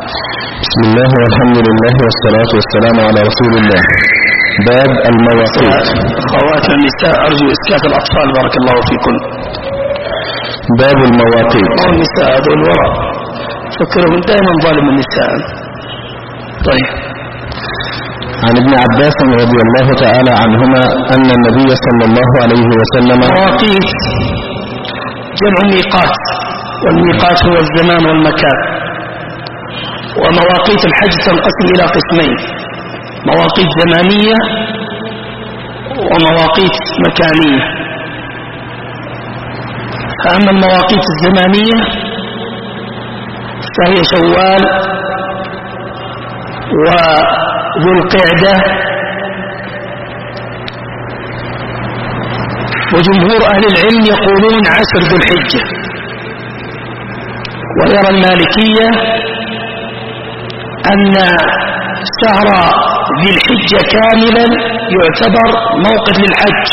بسم الله والحمد لله والصلاة والسلام على رسول الله. باب المواقيت. أخواتنا النساء أرجو إسكات الأطفال بارك الله فيكم. باب المواقيت. النساء هذول وراء فكرهم دائما ظالم النساء. طيب. عن ابن عباس رضي الله تعالى عنهما أن النبي صلى الله عليه وسلم. مواقيت جمع ميقات، والميقات هو الزمان والمكان. ومواقيت الحج تنقسم إلى قسمين: مواقيت زمانية ومواقيت مكانية. فأما المواقيت الزمانية فهي شوال وذو القعدة، وجمهور أهل العلم يقولون 10 ذو الحجة، ويرى المالكية أن شهر ذي الحجة كاملا يعتبر موقت للحج،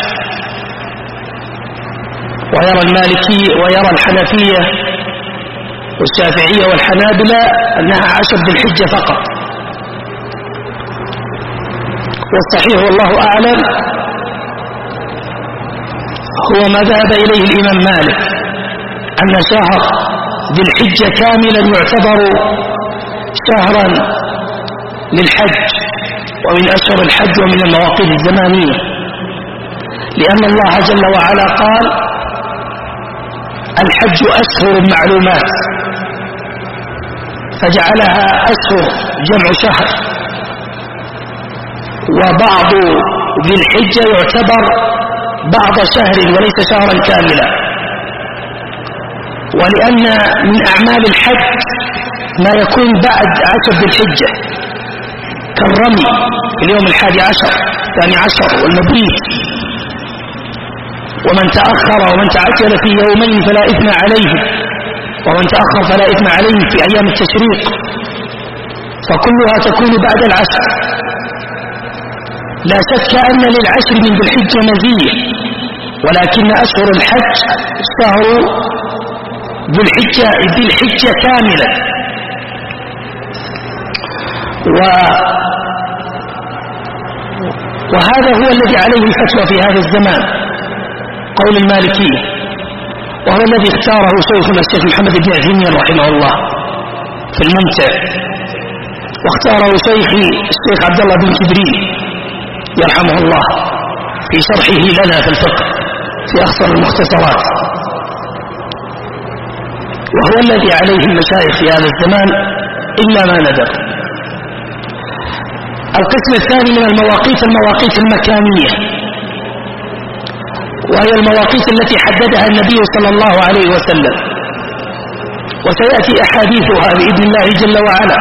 ويرى الحنفية والشافعية والحنابلة أنها 10 ذي الحجة فقط. والصحيح والله أعلم هو ما ذهب إليه الإمام مالك، أن شهر ذي الحجة كاملا يعتبر شهرا للحج ومن أشهر الحج ومن المواقيت الزمانية، لأن الله جل وعلا قال: الحج أشهر معلومات، فجعلها أشهر جمع شهر، وبعض ذي الحجة يعتبر بعض شهر وليس شهرا كاملا. ولأن من أعمال الحج ما يكون بعد 10 ذي الحجة كالرمي في اليوم 11 12 والمبيت، ومن تأخر ومن تعجل في يومين فلا إثم عليه، ومن تأخر فلا إثم عليه في أيام التشريق، فكلها تكون بعد 10. لا شك أن للعشر من ذي الحجة مزية، ولكن أشهر الحج شهر ذي الحجة كاملا. وهذا هو الذي عليه الفتوى في هذا الزمان، قول المالكية، وهو الذي اختاره شيخنا الشيخ محمد بن عثيمين رحمه الله في الممتع، واختاره شيخي الشيخ عبد الله بن كبري يرحمه الله في شرحه لنا في الفقه في أخصر المختصرات، وهو الذي عليه المشايخ في هذا الزمان إلا ما ندر. القسم الثاني من المواقيت المكانية، وهي المواقيت التي حددها النبي صلى الله عليه وسلم، وسيأتي أحاديثها بإذن الله جل وعلا،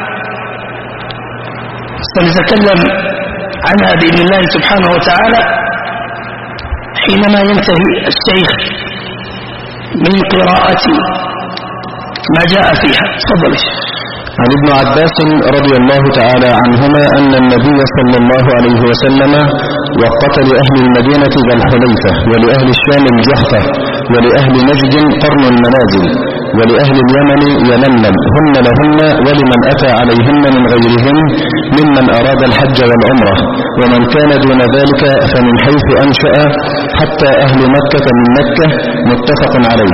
سنتكلم عنها بإذن الله سبحانه وتعالى حينما ينتهي الشيخ من قراءة ما جاء فيها. تفضل. عن ابن عباس رضي الله تعالى عنهما أن النبي صلى الله عليه وسلم وقت لأهل المدينة ذا الحليفة، ولأهل الشام الجحفة، ولأهل نجد قرن المنازل، ولأهل اليمن يلملم، هن لهن ولمن أتى عليهن من غيرهن ممن أراد الحج والعمرة، ومن كان دون ذلك فمن حيث أنشأ، حتى أهل مكة من مكة، متفق عليه.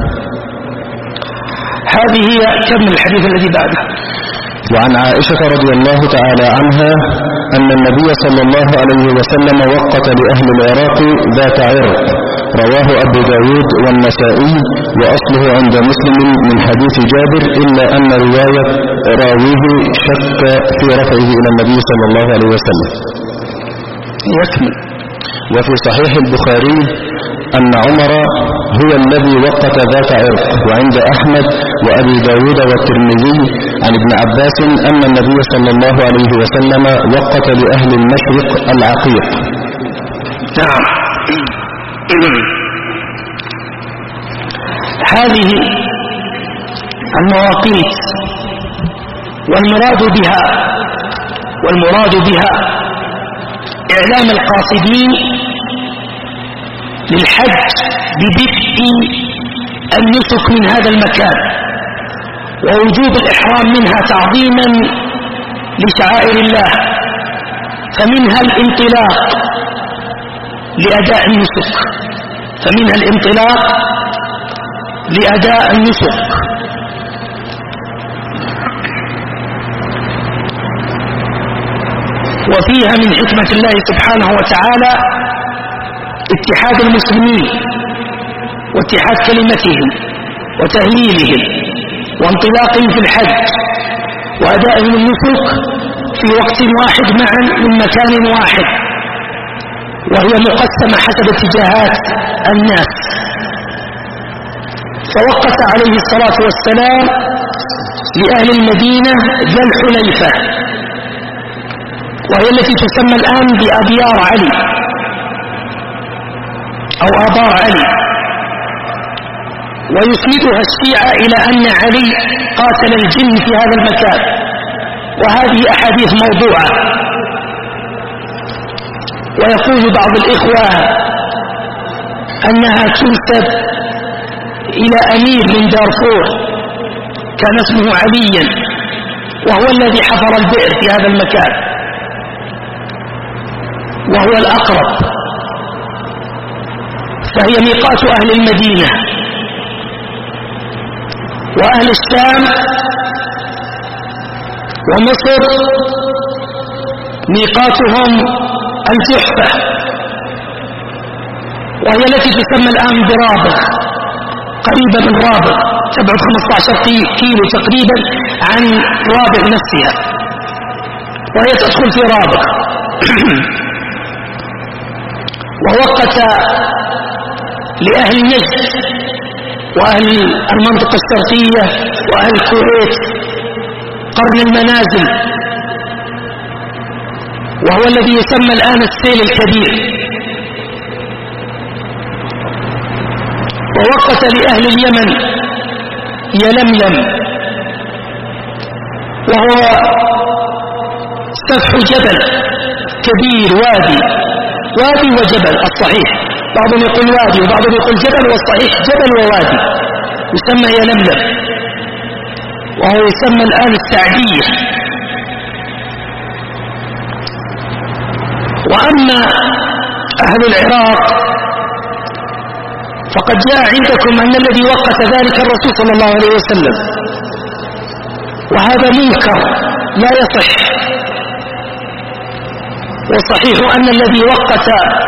هذه هي كم الحديث الذي بعده. وعن عائشة رضي الله تعالى عنها أن النبي صلى الله عليه وسلم وقت لأهل العراق ذات عرق، رواه أبو داود والنسائي، وأصله عند مسلم من حديث جابر، إلا أن رواية راويه شك في رفعه إلى النبي صلى الله عليه وسلم. يكمل. وفي صحيح البخاري أن عمر هو الذي وقت ذات عرق، وعند أحمد وأبي داود والترمذي عن ابن عباس أن النبي صلى الله عليه وسلم وقت لأهل المشرق العقيق. نعم. هذه المواقيت والمراد بها إعلام القاصدين للحج ببدء النسك من هذا المكان، ووجوب الإحرام منها تعظيما لشعائر الله، فمنها الانطلاق لأداء النسك، وفيها من حكمة الله سبحانه وتعالى اتحاد المسلمين واتحاد كلمتهم وتهليلهم وانطلاقهم في الحج وأدائهم النسك في وقت واحد معا من مكان واحد، وهي مقسمة حسب اتجاهات الناس. فوقت عليه الصلاة والسلام لأهل المدينة ذا الحليفة، وهي التي تسمى الآن بأبيار علي أو آبار علي، ويسندها الشيعة إلى أن علي قاتل الجن في هذا المكان، وهذه أحاديث موضوعة. ويقول بعض الإخوة أنها تنسب إلى أمير من دارفور كان اسمه عليا، وهو الذي حفر البئر في هذا المكان، وهو الأقرب، فهي ميقات أهل المدينة. وأهل الشام ومصر ميقاتهم الجحفة، وهي التي تسمى الآن برابغ، قريبة من رابغ، تبعد 15 كيلو تقريبا عن رابغ نفسها، وهي تدخل في رابغ. ووقت لأهل نجد وأهل المنطقة الشرقية وأهل الكويت قرن المنازل، وهو الذي يسمى الآن السيل الكبير. ووقت لأهل اليمن يلملم، وهو سفح جبل كبير، وادي وجبل الصحيح، بعضهم يقول وادي وبعضهم يقول جبل، والصحيح جبل ووادي، يسمى يلملم، وهو يسمى الآن السعدية. وأما أهل العراق فقد جاء عندكم أن الذي وقت ذلك الرسول صلى الله عليه وسلم، وهذا منكر لا يصح. والصحيح أن الذي وقت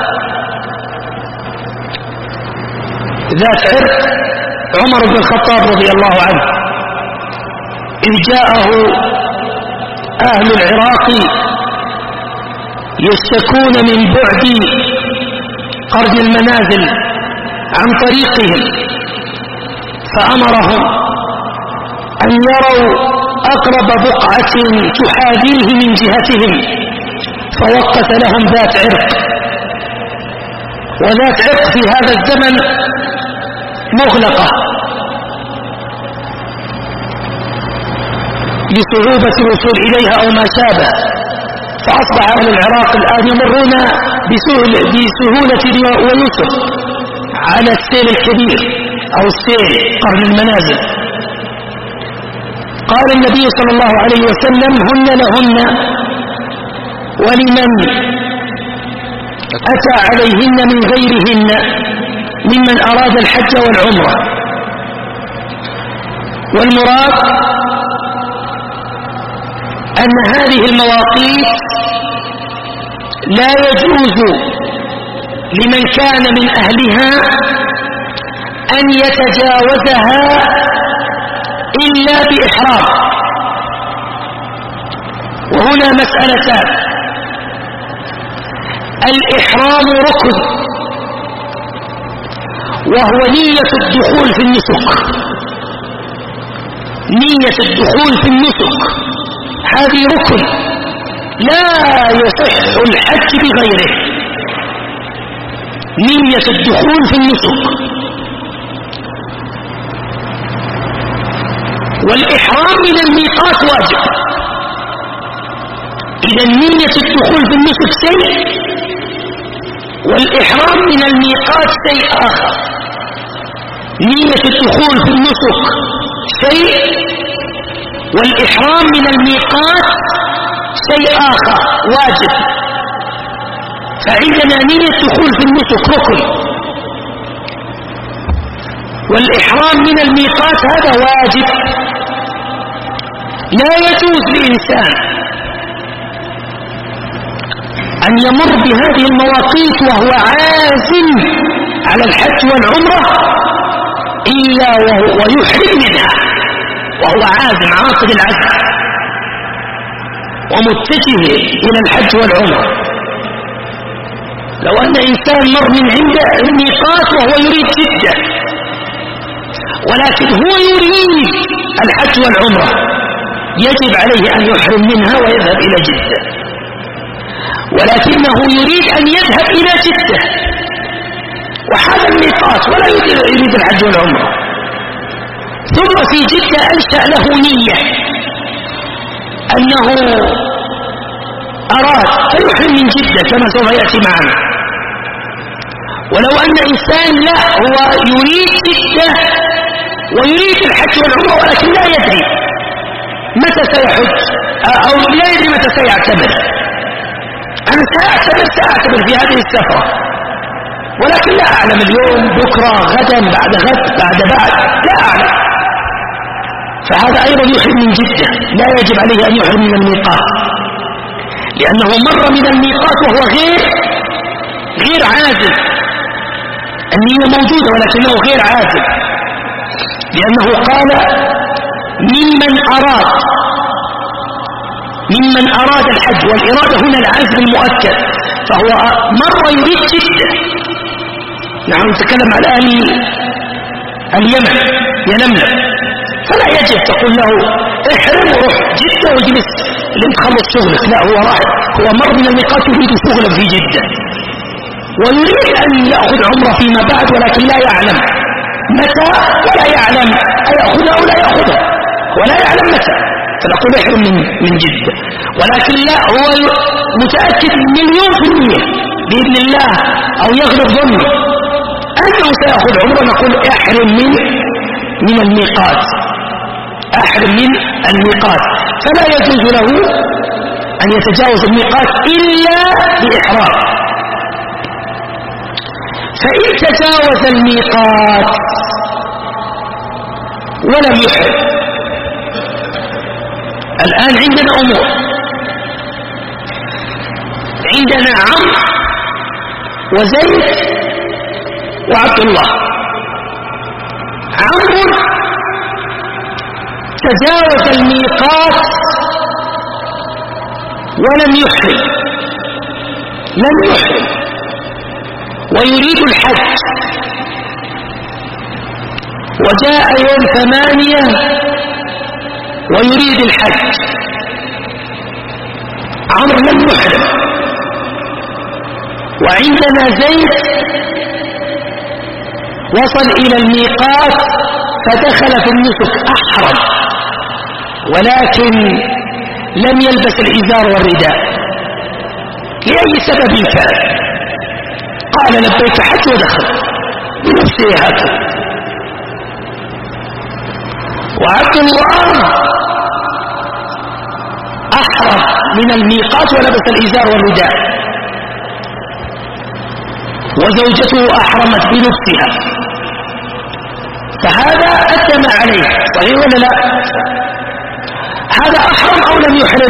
ذات عرق عمر بن الخطاب رضي الله عنه، إذ جاءه أهل العراق يشتكون من بعد قرن المنازل عن طريقهم، فأمرهم أن يروا أقرب بقعة تحاذيه من جهتهم، فوقت لهم ذات عرق. وذات عرق في هذا الزمن مغلقة لصعوبة الوصول إليها أو ما شابه، فأصبح أهل العراق الآن يمرون بسهولة ويسر على السيل الكبير أو السيل قرن المنازل. قال النبي صلى الله عليه وسلم: هن لهن ولمن أتى عليهن من غيرهن ممن أراد الحج والعمرة. والمراد أن هذه المواقيت لا يجوز لمن كان من أهلها أن يتجاوزها إلا بإحرام. وهنا مسألتان: الإحرام ركن، وهو نية الدخول في النسك، نية الدخول في النسك هذه ركن لا يصح الحج بغيره، نية الدخول في النسك. والإحرام من الميقات واجب. إذا نية الدخول في النسك شيء، والإحرام من الميقات شيء آخر. نية الدخول في النسك شيء، والإحرام من الميقات شيء آخر واجب. فعندنا نية دخول في النسك ركن، والإحرام من الميقات هذا واجب. لا يجوز لإنسان أن يمر بهذه المواقيت وهو عازم على الحج والعمرة إلا ويحرم منها، وهو عازم عاقد العزم ومتجه إلى الحج والعمرة. لو أن إنسان مر من عند الميقات وهو يريد جدة، ولكن هو يريد الحج والعمرة، يجب عليه أن يحرم منها ويذهب إلى جدة، ولكنه يريد أن يذهب إلى جدة وهذا الميقات ولا يريد الحج والعمرة، ثم في جدة أنشأ له نية أنه أراد فيحرم من جدة كما سوف يأتي معنا. ولو أن إنسان لا هو يريد جدة ويريد الحج والعمرة ولكن لا يدري متى سيحج أو لا يدري متى سيعتمر، أنا سأعتمر في هذه السفرة ولكن لا أعلم اليوم بكرة غدا بعد غد لا أعلم، فهذا أيضا يحرم من جدة، لا يجب عليه أن يحرم من الميقات، لأنه مر من الميقات وهو غير عازم. النية موجودة ولكنه غير عازم، لأنه قال ممن أراد الحج، والإرادة هنا العزم المؤكد، فهو مر يريد جدة. نحن نتكلم على أهل اليمن يلملم، فلا يجب تقول له احرم وروح جدة واجلس لين تخلص شغلك، لا، هو مر من الميقات يريد شغلا في جدة ويريد أن يأخذ عمره فيما بعد، ولكن لا يعلم متى ولا يعلم أيأخذها أو لا يأخذها ولا يعلم متى، فنقول احرم من جدة. ولكن لا، هو متأكد 100% بإذن الله أو يغلب ظنه أنه سيأخذ عمره، نقول احرم من الميقات، احرم من الميقات، فلا يجوز له أن يتجاوز الميقات إلا بإحرام. فإن تجاوز الميقات ولم يحرم، الآن عندنا أمور، عندنا عمرو وزيد وعبد الله. عمرو تجاوز الميقات ولم يحرم، ويريد الحج، وجاء يوم 8 ويريد الحج. عمرو لم يحرم. وعندنا زيد وصل إلى الميقات فدخل في النسك، أحرم ولكن لم يلبس الإزار والرداء لأي سبب كان، قال لبيك حج ودخل بنفسه هكذا. وعبد الله أحرم من الميقات ولبس الإزار والرداء، وزوجته أحرمت بنفسها، فهذا أدى ما عليه، صحيح ولا لا؟ هذا أحرم أو لم يحرم؟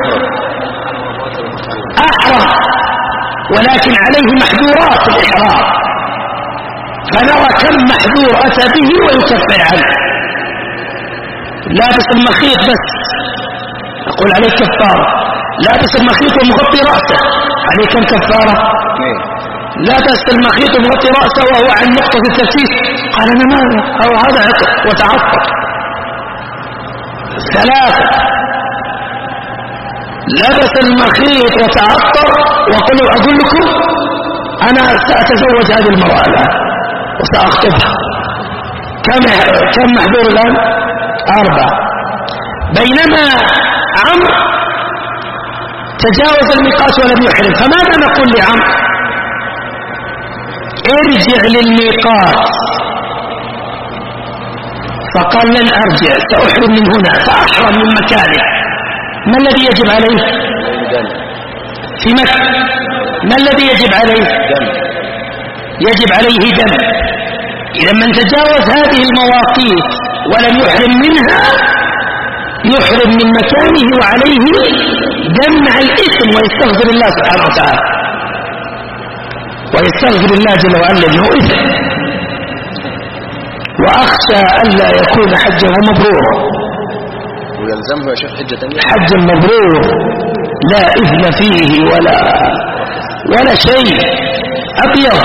أحرم، ولكن عليه محذورات الإحرام، فنرى كم محذور أتى به ويكفر عنه. لابس المخيط بس أقول عليه كفارة، لابس المخيط ومغطي رأسه عليه كم كفارة؟ لابس المخيط ومغطي رأسه وهو عن نقطة التسيس، قال أنا ماذا أو هذا عطر وتعطر. 3 لبس المخيط وتعطر وقلوا أقول لكم أنا سأتزوج هذه المرأة الآن وسأخطبها. كم محذور الآن؟ 4. بينما عمرو تجاوز الميقات ولم يحرم، فماذا نقول لعمرو؟ ارجع للميقات فقال لن أرجع، سأحرم من هنا، فأحرم من مكانه. ما الذي يجب عليه في مكة؟ ما الذي يجب عليه؟ يجب عليه دم. إذا من تجاوز هذه المواقيت ولم يحرم منها يحرم من مكانه وعليه دم مع الإثم، ويستغفر الله سبحانه وتعالى، ويستغفر الله جل وعلا انه إثم. وأخشى ألا يكون حجه مبرورا، ويلزمه يا شيخ حجة تانية. حج مبرور لا إثم فيه ولا شيء، أبيض.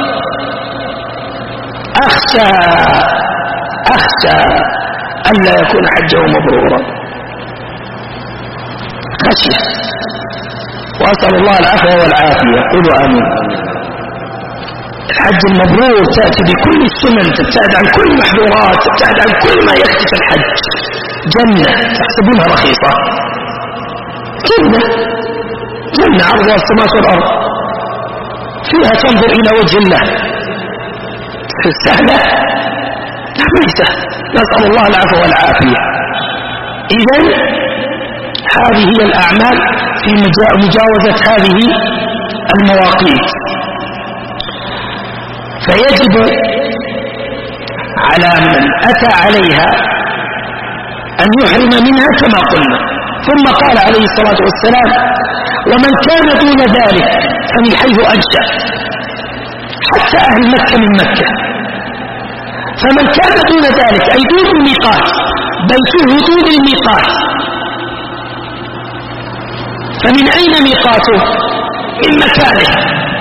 أخشى ألا يكون حجه مبرورا، خشية. وأسأل الله العفو والعافية، قولوا آمين. الحج المبرور تأتي بكل السنن، تبتعد عن كل المحظورات، تبتعد عن كل ما يخطف الحج. جنة تحسبونها رخيصة، جنة عرضها السماوات والأرض، فيها تنظر إلى وجه الله، سهلة؟ ليس. نسأل الله العفو والعافية. إذن هذه هي الأعمال في مجاوزة هذه المواقيت. فيجب على من أتى عليها أن يحرم منها كما قلنا. ثم قال عليه الصلاة والسلام: ومن كان دون ذلك فمن حيث أنشأ، حتى أهل مكة من مكة. فمن كان دون ذلك أي دون الميقات، بل في حدود الميقات. فمن أين ميقاته؟ من مكانه،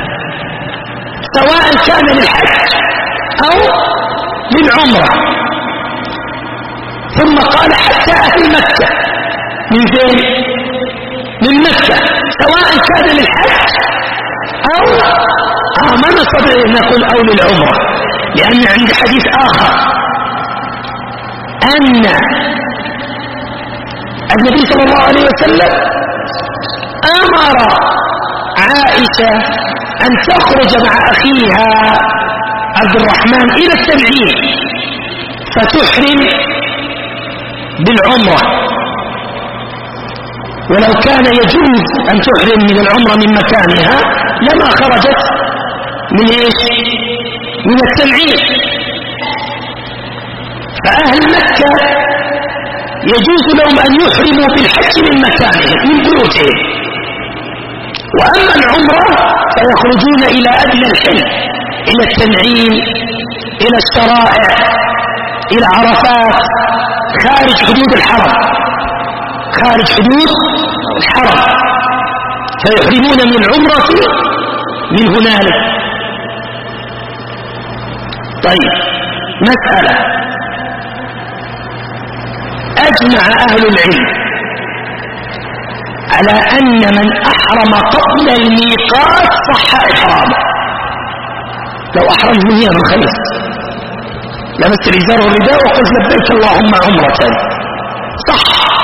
سواء كان للحج أو للعمرة. ثم قال حتى أهل مكة، من فين؟ من مكة، سواء كان للحج أو ما نستطيع أن نقول أو للعمرة، لأن عند حديث آخر أن النبي صلى الله عليه وسلم أمر عائشة أن تخرج مع أخيها عبد الرحمن إلى التنعيم فتحرم بالعمرة، ولو كان يجوز أن تحرم من العمرة من مكانها لما خرجت من إيش؟ من التنعيم. فأهل مكة يجوز لهم أن يحرموا بالحج من مكانهم من بيوتهم، وأما العمرة فيخرجون إلى أدنى الحل، إلى التنعيم، إلى الشرائع، إلى عرفات، خارج حدود الحرم، خارج حدود الحرم، فيحرمون من العمرة من هنالك. طيب، مسألة: أجمع أهل العلم على أن من أحرم قبل الميقات صح إحرامه. لو أحرمت من يوم الخميس لبست الإزار والرداء وقلت لبيك اللهم عمرة، صح.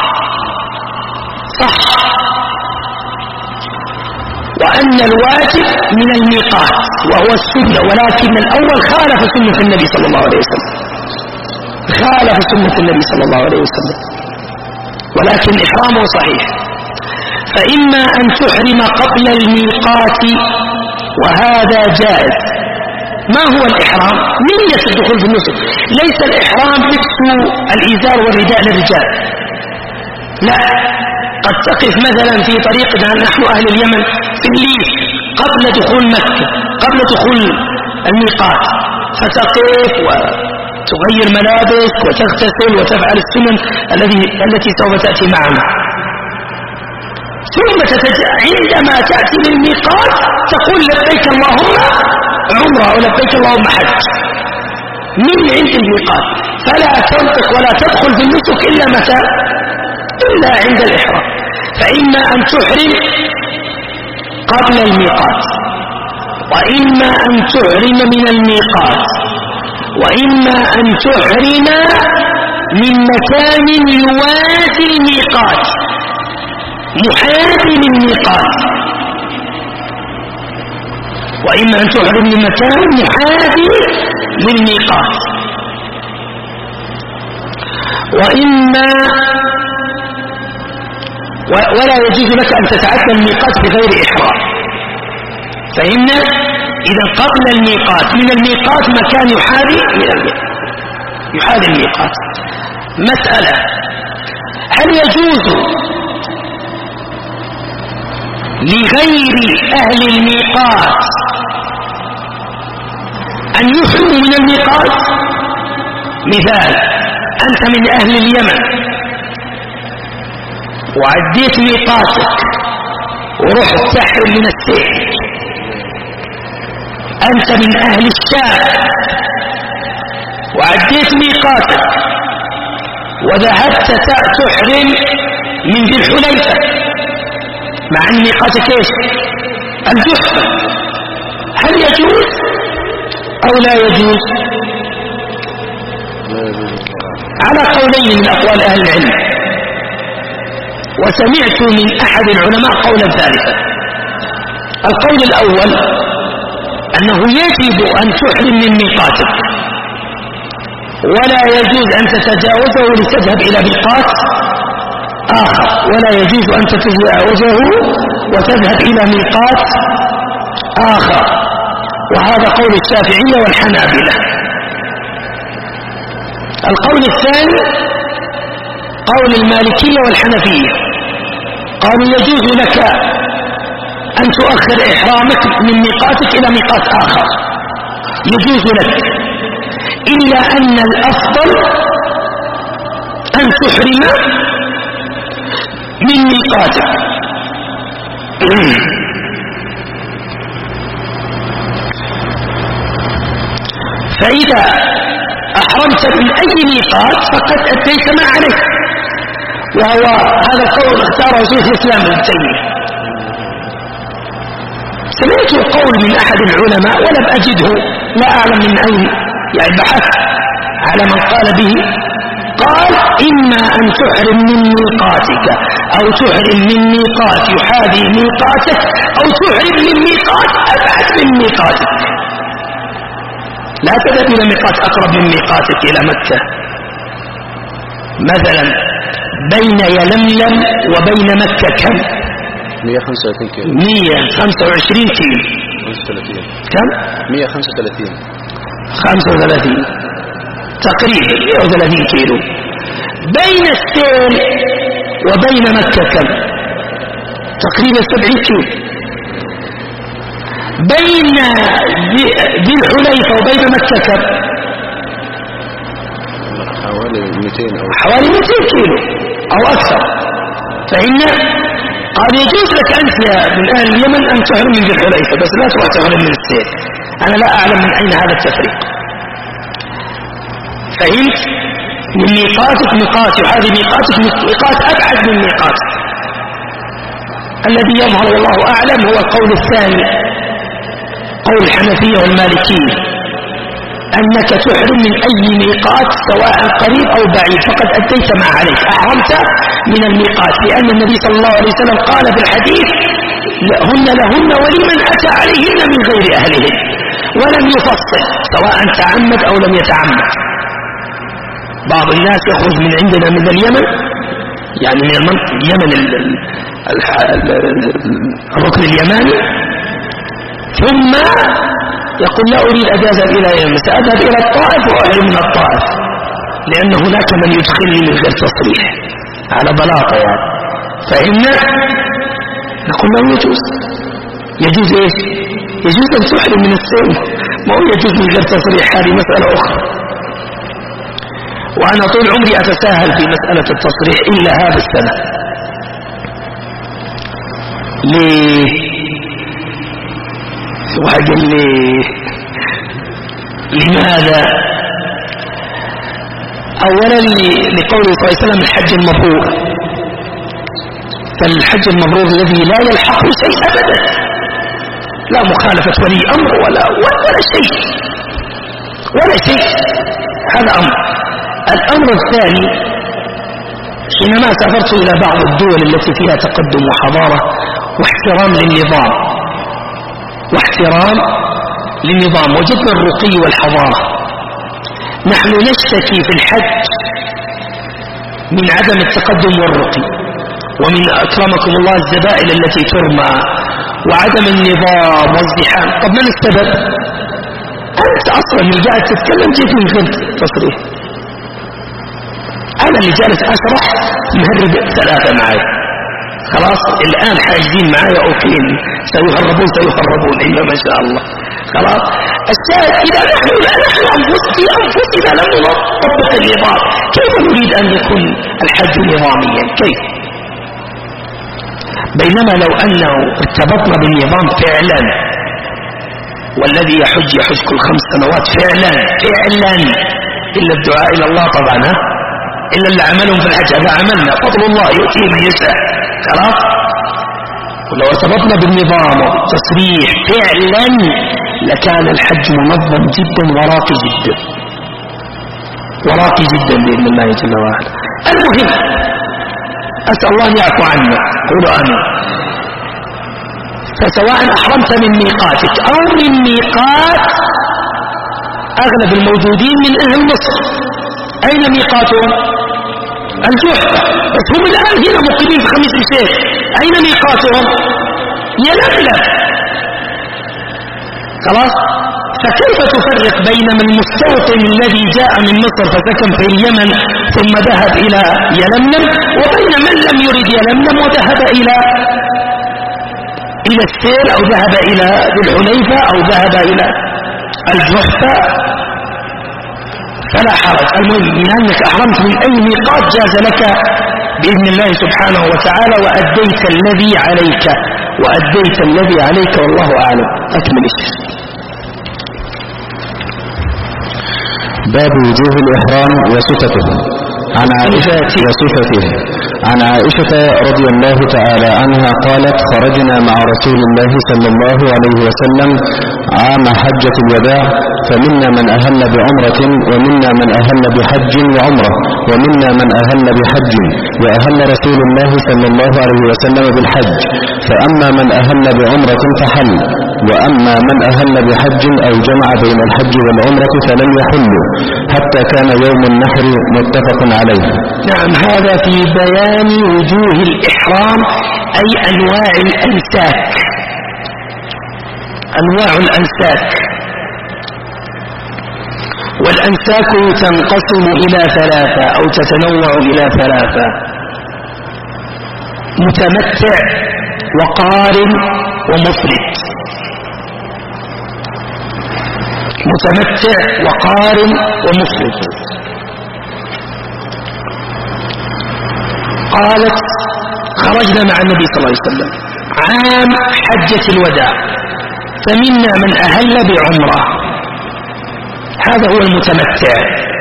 وأن الواجب من الميقات وهو السنة، ولكن الأول خالف سنة النبي صلى الله عليه وسلم، خالف سنة النبي صلى الله عليه وسلم، ولكن إحرامه صحيح. فإما أن تحرم قبل الميقات وهذا جائز. ما هو الإحرام؟ نية الدخول في النسك. ليس الإحرام لبس الإزار والرداء للرجال، لا. قد تقف مثلا في طريقنا نحن أهل اليمن في الليل قبل دخول مكة، قبل دخول الميقات، فتقف وتغير ملابسك وتغتسل وتفعل السنن التي سوف تأتي معنا. ثم عندما تأتي للميقات تقول لبيك اللهم عمرة ولبيك اللهم حج من عند الميقات، فلا تنطق ولا تدخل في النسك إلا متى؟ إلا عند الإحرام. فإما أن تحرم قبل الميقات، وإما أن تحرم من الميقات، وإما أن تحرم من مكان يوازي الميقات محاذي للميقات، وإما أن تحرم من مكان محاذي للميقات. وإما ولا يجوز لك أن تتعدى الميقات بغير إحرام. فإن إذا قبل الميقات من الميقات مكان يحاذي الميقات. مسألة: هل يجوز لغير أهل الميقات أن يحرموا من الميقات؟ مثال: أنت من أهل اليمن وعديت ميقاتك ورحت تحرم من السيل. أنت من أهل الشام وعديت ميقاتك وذهبت تحرم من ذي الحليفة، مع أن ميقاتك ايش؟ الجحفة. هل يجوز أو لا يجوز؟ على قولين من أقوال أهل العلم، وسمعت من أحد العلماء قولا ثالثا. القول الأول أنه يجب أن تحرم من ميقاتك ولا يجوز أن تتجاوزه لتذهب إلى ميقات آخر، ولا يجوز أن تتجاوزه وتذهب إلى ميقات آخر، وهذا قول الشافعية والحنابلة. القول الثاني قول المالكية والحنفية، قالوا يجوز لك أن تؤخر إحرامك من ميقاتك إلى ميقات آخر، يجوز لك، إلا أن الأفضل أن تحرم من ميقاتك. فإذا أحرمت من أي ميقات فقد أتيت ما عليك، وهو هذا قول اختاره شيخ الإسلام ابن تيمية. سمعت قول من أحد العلماء ولم أجده، لا أعلم من أين، يعني بحثت على من قال به، قال: إما أن تحرم من ميقاتك أو تحرم من ميقات يحاذي ميقاتك أو تحرم من ميقات أبعد من ميقاتك. لا تذهب إلى ميقات أقرب من ميقاتك إلى مكة. مثلا بين يلملم وبين مكة كم؟ 135 كيلو. 125 كيلو. 35. كم؟ 135. 35 تقريبا 130 كيلو. بين السيل وبين مكة كم؟ تقريبا 70 كيلو. بين ذي الحليفة وبين مكة كم؟ حوالي 200 أو حوالي 200 كيلو أو أكثر. فإن قد يجوز لك أنت من أهل اليمن أن تحرم من ذي الحليفة، بس لا تروح تحرم من السيل. أنا لا أعلم من أين هذا التفريق. فهمت؟ من ميقاتك ميقات يحاذي ميقاتك ميقات أبعد من ميقاتك. الذي يظهر والله أعلم هو القول الثاني، قول الحنفية والمالكية، أنك تحرم من أي ميقات سواء قريب أو بعيد، فقد أديت ما عليك، أحرمت من الميقات، لأن النبي صلى الله عليه وسلم قال في الحديث: هن لهن ولمن أتى عليهن من غير أهلهن، ولم يفصل سواء تعمد أو لم يتعمد. بعض الناس يخرج من عندنا من اليمن، يعني من اليمن الركن اليماني، ثم يقول: لا أريد أن أذهب إلى اليمن، سأذهب إلى الطائف وأحرم من الطائف، لأن هناك من يدخلني من غير تصريح على بلاطة يعني. فإن نقول له يجوز. يجوز إيش؟ يجوز أن تحرم من السن، ما هو يجوز من غير تصريح، هذه مسألة أخرى. وأنا طول عمري أتساهل في مسألة التصريح إلا هذا السنة. ليه؟ وقال لي لماذا؟ أولا لقوله صلى الله عليه وسلم: الحج المبرور. فالحج المبرور الذي لا يلحقه شيء أبدا، لا مخالفة ولي أمر ولا شيء، هذا أمر. الأمر الثاني، حينما سافرت إلى بعض الدول التي فيها تقدم وحضارة واحترام للنظام وجدنا الرقي والحضارة. نحن نشتكي في الحج من عدم التقدم والرقي، ومن أكرمكم الله الزبائن التي ترمى، وعدم النظام والزحام. طب من السبب؟ أنت أصلا اللي قاعد تتكلم جيت من غير تصريح، أنا اللي جالس أشرح مهرب ثلاثة معي، خلاص الآن حاجزين معايا أوكي سيهربون إلا ما شاء الله. خلاص الشاهد إذا نحن أنفسنا لم نطبق النظام، كيف نريد أن يكون الحج نظاميا؟ كيف؟ بينما لو أنه ارتبطنا بالنظام فعلا، والذي يحج كل 5 سنوات فعلا إلا الدعاء إلى الله طبعا، إلا اللي عملهم في الحج هذا عملنا، فضل الله يؤتيه من يشاء. خلاص ولو ارتبطنا بالنظام والتصريح فعلا لكان الحج منظم جدا وراقي جدا بإذن الله جل وعلا. المهم أسأل الله أن يعفو عنا، قولوا آمين. فسواء أحرمت من ميقاتك أو من ميقات أغلب الموجودين من أهل مصر، أين ميقاتهم؟ الجحفة، بس هم الآن هنا مقيمين في خميس الشيخ، أين ميقاتهم؟ يلملم. خلاص، فكيف تفرق بين المستوطن الذي جاء من مصر فسكن في اليمن ثم ذهب إلى يلملم، وبين من لم يرد يلملم وذهب إلى السيل أو ذهب إلى الحليفة أو ذهب إلى الجحفة؟ فلا حرج، المهم من أنك أحرمت من أي ميقات جاز لك بإذن الله سبحانه وتعالى، وأديت الذي عليك والله أعلم. أكمل الشيء. باب وجوه الإحرام وصفته. عن عائشة رضي الله تعالى عنها قالت: خرجنا مع رسول الله صلى الله عليه وسلم عام حجة الوداع، فمنا من أهل بعمرة ومنا من أهل بحج وعمرة ومنا من أهل بحج، وأهل رسول الله صلى الله عليه وسلم بالحج، فأما من أهل بعمرة فحل، وأما من أهل بحج أو جمع بين الحج والعمرة فلم يحل حتى كان يوم النحر، متفق عليه. نعم، هذا في بيان وجوه الإحرام أي أنواع الأنساك. والأنساك تنقسم إلى 3 أو تتنوع إلى 3: متمتع وقارن ومفرد. متمتع وقارن ومفرد. قالت: خرجنا مع النبي صلى الله عليه وسلم عام حجة الوداع، فمنا من أهل بعمرة، هذا هو المتمتع.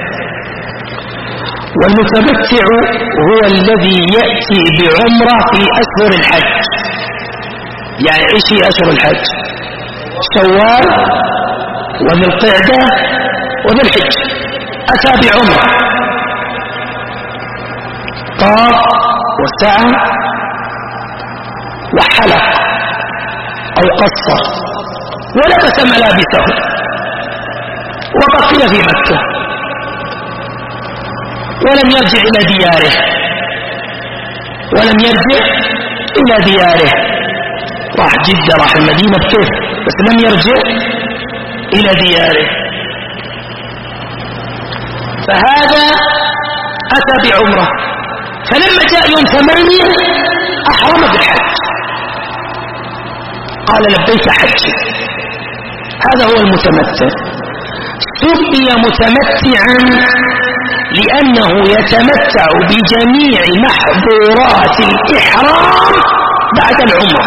والمتمتع هو الذي يأتي بعمرة في أشهر الحج. يعني إيش هي أشهر الحج؟ شوال وذي القعدة وذي الحج، أتى بعمرة، طاف وسعى وحلق أو قصر ولبس ملابسه وبقي في مكة ولم يرجع إلى دياره. راح جدة، راح المدينة بكيف، بس لم يرجع إلى دياره. فهذا أتى بعمرة، فلما جاء يوم 8 أحرم بالحج، قال: لبيك حجي. هذا هو المتمتع. سمي متمتعا لأنه يتمتع بجميع محظورات الإحرام بعد العمرة.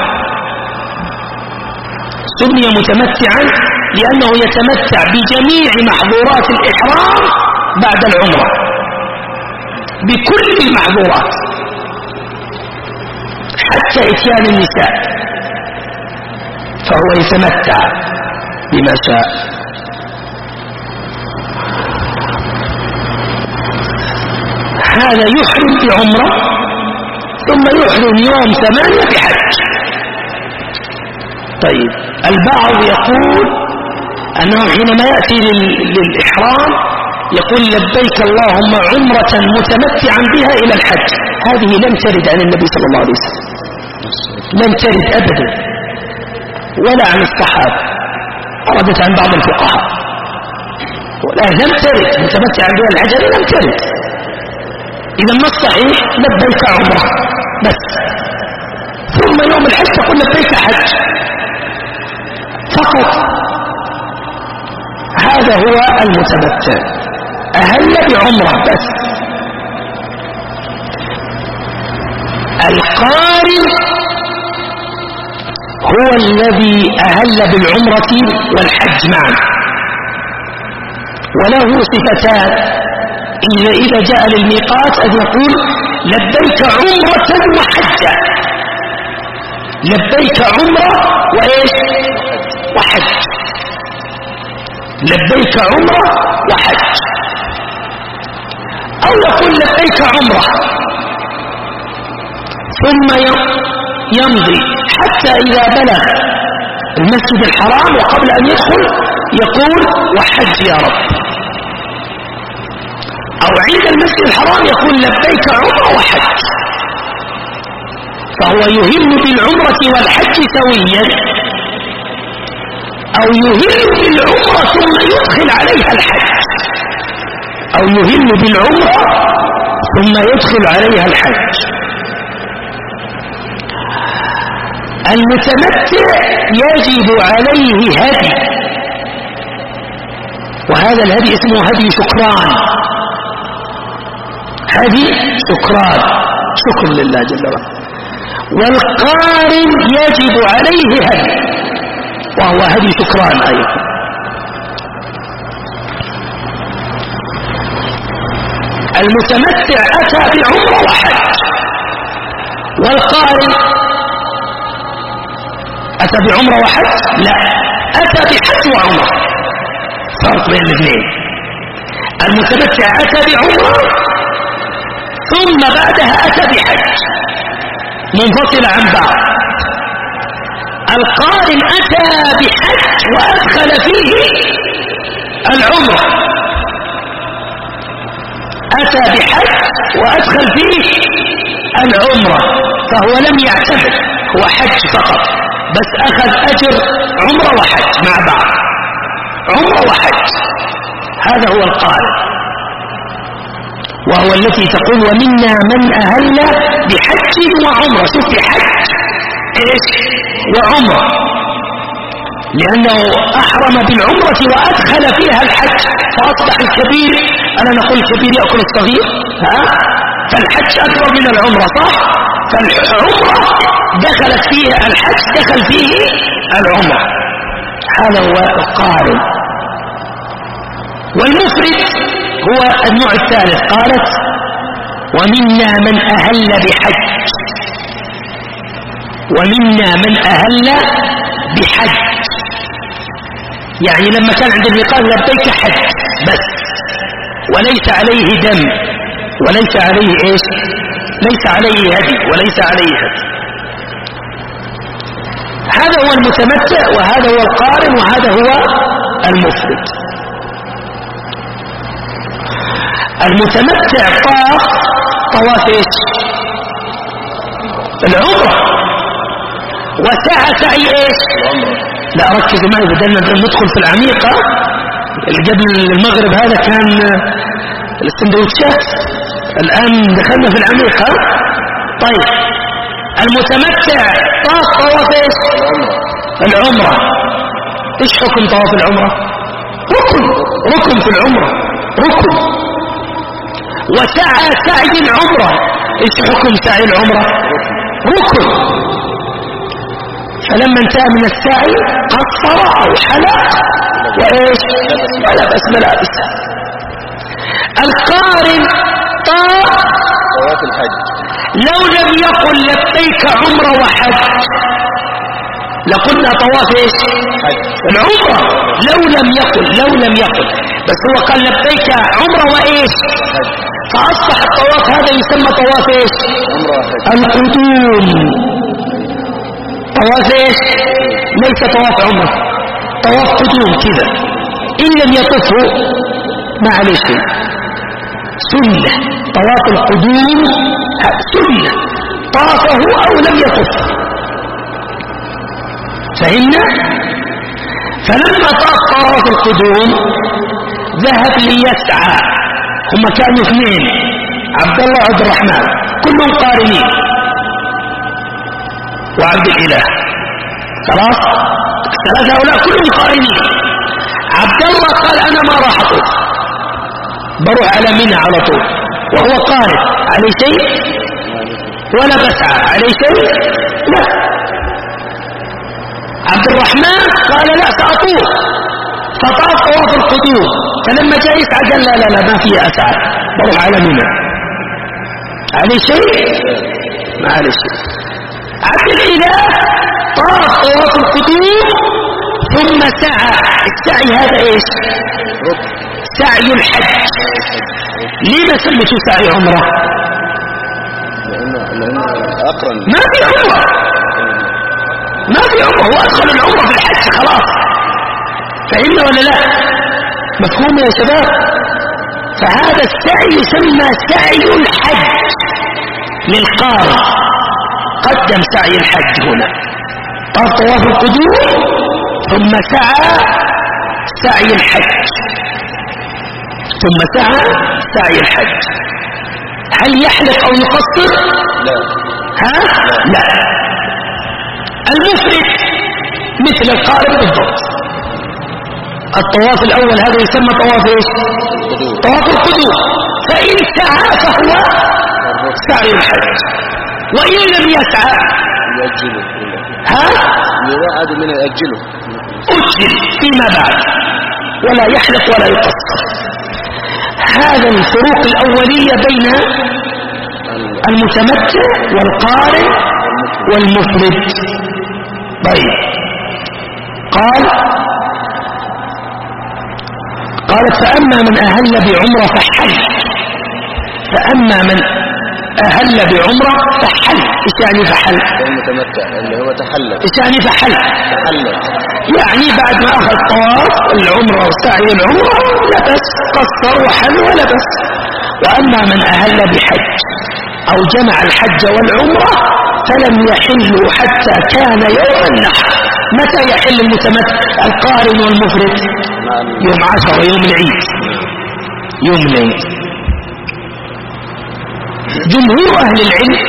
سمي متمتعا لأنه يتمتع بجميع محظورات الإحرام بعد العمرة، بكل المحظورات حتى إتيان النساء، فهو يتمتع بما شاء. هذا يحرم بعمرة ثم يحرم يوم 8 بحج. طيب، البعض يقول أنه حينما يأتي للإحرام يقول لبيك اللهم عمرة متمتعا بها إلى الحج. هذه لم ترد عن النبي صلى الله عليه وسلم، لم ترد أبدا، ولا عن الصحابة، وردت عن بعض الفقهاء، ولا لم ترد متمتعا بها الحج، لم ترد. إذا ما الصحيح لبيك عمرة بس، ثم يوم الحج تقول لبيك حج فقط. هذا هو المتمتع، أهل بعمرة بس. القارن هو الذي أهل بالعمرة والحج معا، وله صفتان. إذا جاء للميقات أن يقول لبيك عمرة وحجة، لبيك عمرة وإيش وحج، لبيك عمرة وحج. أو يقول لبيك عمرة ثم يمضي حتى إذا بلغ المسجد الحرام، وقبل أن يدخل يقول وحج يا رب. أو عند المسجد الحرام يقول لبيك عمرة وحج، فهو يهل بالعمرة والحج سويا، أو يهل بالعمرة ثم يدخل عليها الحج، أو يهل بالعمرة ثم يدخل عليها الحج. المتمتع يجب عليه هدي، وهذا الهدي اسمه هدي شكران، هدي شكران، شكر لله جل وعلا. والقارن يجب عليه هدي، وهو هدي شكران أيضا. المتمتع أتى بعمرة وحج، والقارن أتى بعمرة وحج؟ لا، أتى بحج وعمرة، فرق بين الاثنين. المتمتع أتى بعمرة ثم بعدها أتى بحج منفصلة عن بعض. القارن أتى بحج وأدخل فيه العمرة، أتى بحج وأدخل فيه العمرة، فهو لم يعتمد، هو حج فقط، بس أخذ أجر عمرة وحج مع بعض، عمرة وحج. هذا هو القارن، وهو التي تقول ومنا من أهل بحج وعمرة. شوف بحج إيش وعمرة، لأنه أحرم بالعمرة وأدخل فيها الحج، فأصبح الكبير، أنا نقول الكبير يأكل الصغير، فالحج أكبر من العمرة، صح؟ فالعمرة دخلت فيها الحج، دخل فيه العمرة. هذا هو القارن. والمفرد هو النوع الثالث، قالت ومنا من أهل بحج، ومنا من أهل بحج، يعني لما كان عند الميقات لبيك حج بس، وليس عليه دم، وليس عليه ايش، ليس عليه هدي، وليس عليه هدي. هذا هو المتمتع، وهذا هو القارن، وهذا هو المفرد. المتمتع طواف ايش العمرة، وسعى سعي ايش لا ركزوا معي، بدلنا ندخل في العميقة. قبل المغرب هذا كان السندوتشات، الآن دخلنا في العميقة. طيب المتمتع طواف ايش العمرة. ايش حكم طواف العمرة؟ ركن في العمرة، ركن. وسعى سعي العمرة، ايش حكم سعي العمرة؟ ركن. فلما انتهى من السعي قصر او حلق وايش ولبس ملابسه. القارن طواف الحج، لو لم يقل لبيك عمره وحج لقلنا طواف ايش العمره. لو لم يقل بس هو قال لبيك عمره وايش، فاصبح الطواف هذا يسمى طواف ايش القدوم. طواف ايش ليس طواف عمره، طواف قدوم كذا. ان لم يطفه ما عليه شيء. سنة طواف القدوم سنة، طافه أو لم يطف. فهمنا؟ فلما طاف طواف القدوم ذهب ليسعى. هم كانوا اثنين، عبد الله وعبد الرحمن، كلهم قارنين، وعبد الإله. خلاص الثلاثة هؤلاء كلهم قارنين. عبد الله قال أنا ما راح أطوف، بروح على منى على طول، وهو قارن. عليه شيء ولا بسعى؟ عليه شيء؟ لا. عبد الرحمن قال لا سأطوف، فطاف طواف القدوم، فلما جاء يسعى قال لا لا لا ما في أسعى، بروح على منى. عليه شيء؟ ما عليه شيء. عبد الإله طاف طواف القدوم ثم سعى. السعي هذا ايش؟ سعي الحج. ليه ما سميته سعي عمره؟ لأنه أقرن. ما في عمره، ما في عمره، هو أدخل العمره في الحج خلاص. فهمنا ولا لا؟ مفهوم يا شباب؟ فهذا السعي يسمى سعي الحج للقارئ. قدم سعي الحج هنا، طاف طواف القدوم ثم سعي الحج، ثم سعي الحج. هل يحلق أو يقصر؟ لا. ها؟ لا. المفرد مثل القارئ بالضبط. الطواف الأول هذا يسمى طواف ايش؟ طواف القدوم. فإن سعى فهو سعي الحج، وإن لم يسعى يأجله. ها؟ يوعد من يأجله، أجل فيما بعد، ولا يحلق ولا يقصر. هذا الفروق الأولية بين المتمتع والقارئ والمفرد. طيب، قالت فأما من أهل بعمرة فحل. فأما من أهل بعمرة فحل. إيش يعني فحل؟ المتمتع اللي هو تحلل. إيش يعني فحل؟ تحلل يعني بعد ما أخذ طواف العمرة وسعي العمرة لبس، قصر وحل ولبس. وأما من أهل بحج أو جمع الحج والعمرة فلم يحلوا حتى كان يوم النحر. متى يحل المتمتع القارن والمفرد؟ يوم 10، يوم العيد. يوم العيد. جمهور أهل العلم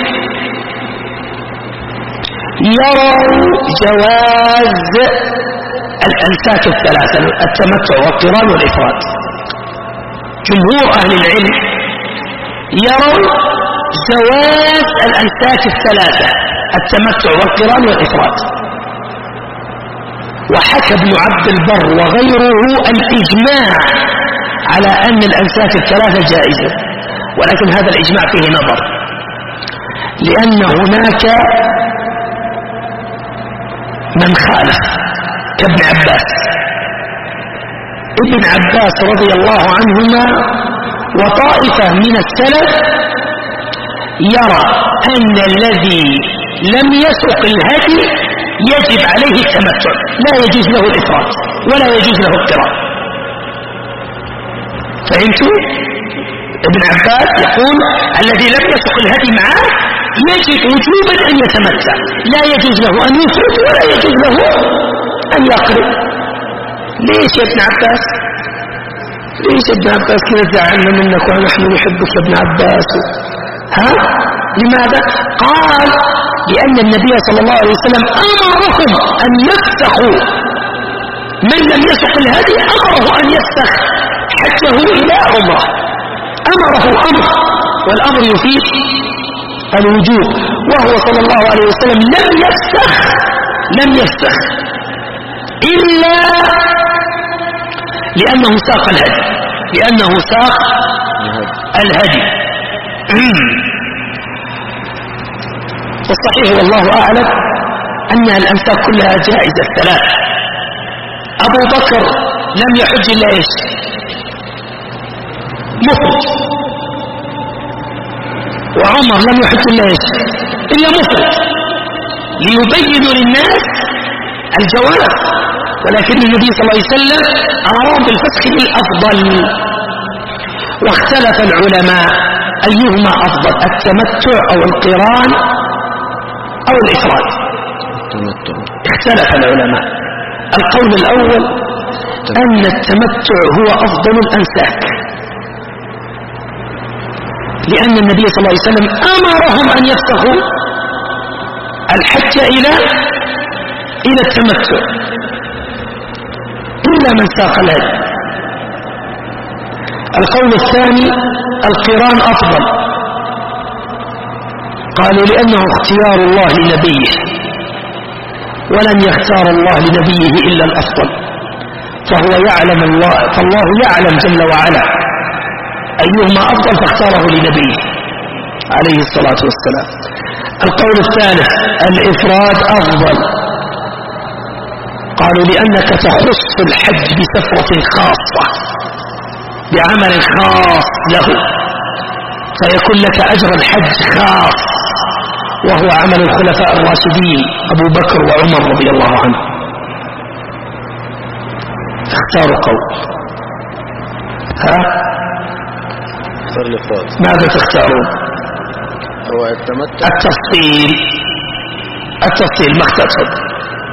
يروا جواز الأنساك الثلاثة، التمتع والقران والإفراد. جمهور أهل العلم يروا جواز الأنساك الثلاثة، التمتع والقران والإفراد. وحكى ابن عبد البر وغيره الإجماع على أن الأنساك الثلاثة جائزة، ولكن هذا الإجماع فيه نظر، لأن هناك من خالف كابن عباس. ابن عباس رضي الله عنهما وطائفة من السلف يرى أن الذي لم يسق الهدي يجب عليه التمتع، لا يجوز له الإفراد ولا يجوز له القران. فهمتوا؟ ابن عباس يقول الذي لم يسق الهدي معه يجب وجوبا أن يتمتع، لا يجوز له أن يفرد ولا يجوز له أن يقرب. ليش يا ابن عباس؟ ليش يا ابن عباس كذا زعلنا منك ونحن نحبك يا ابن عباس؟ ها؟ لماذا؟ قال لأن النبي صلى الله عليه وسلم أمرهم أن يفسخوا، من لم يسق الهدي أمره أن يفسخ حجه إلى عمره، أمره أمر، والأمر يفيد الوجوب، وهو صلى الله عليه وسلم لم يفسخ إلا لأنه ساق الهدي، لأنه ساق الهدي. والصحيح والله أعلم أن الأنساك كلها جائزة الثلاث. أبو بكر لم يحج إلا إيش؟ مفرد. وعمر لم يحج إلا إيش؟ إلا مفرد، ليبينوا للناس الجواز، ولكن النبي صلى الله عليه وسلم أمرهم بالفسخ الأفضل. واختلف العلماء أيهما أفضل، التمتع أو القران أو الإفراد. اختلف العلماء. القول الأول أن التمتع هو أفضل الأنساك، لأن النبي صلى الله عليه وسلم أمرهم أن يفسخوا الحج إلى التمتع إلا من ساق الهدي. القول الثاني القران أفضل، قالوا لأنه اختيار الله لنبيه، ولن يختار الله لنبيه إلا الأفضل، فالله يعلم جل وعلا أيهما أفضل فاختاره لنبيه عليه الصلاة والسلام. القول الثالث الإفراد أفضل، قالوا لأنك تخص الحج بسفرة خاصة بعمل خاص له، فيكون لك أجر الحج خاص، وهو عمل الخلفاء الراشدين أبو بكر وعمر رضي الله عنه. اختاروا قول. ماذا تختارون؟ هو التمتع. التفصيل ما اخترت.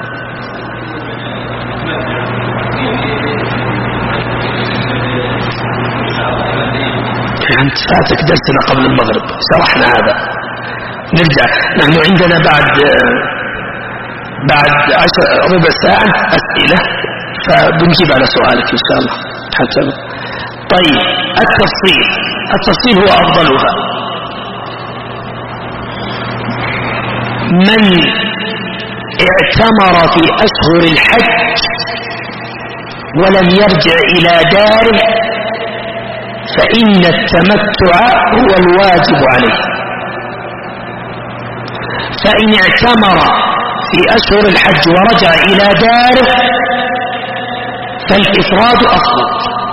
أنت فاتك درسنا قبل المغرب شرحنا هذا. نرجع، نحن عندنا بعد 10 ربع ساعة أسئلة، فبنجيب على سؤالك إن شاء الله حتى. طيب التفصيل هو أفضلها. من اعتمر في أشهر الحج ولم يرجع إلى داره فإن التمتع هو الواجب عليه. فإن اعتمر في أشهر الحج ورجع إلى داره فالإفراد أفضل.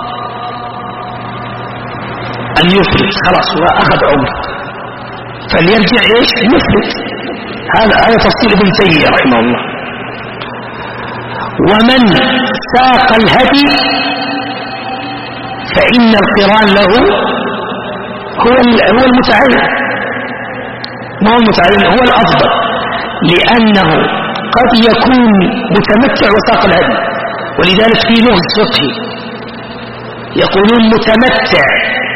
أن يفرد، خلاص هو أخذ عمره فليرجع يفرد. هذا تفصيل ابن تيمية رحمه الله. ومن ساق الهدي فإن القران له هو المتعين، ما هو المتعين، هو الأفضل، لأنه قد يكون متمتع وساق الهدي. ولذلك في لغز فقهي يقولون متمتع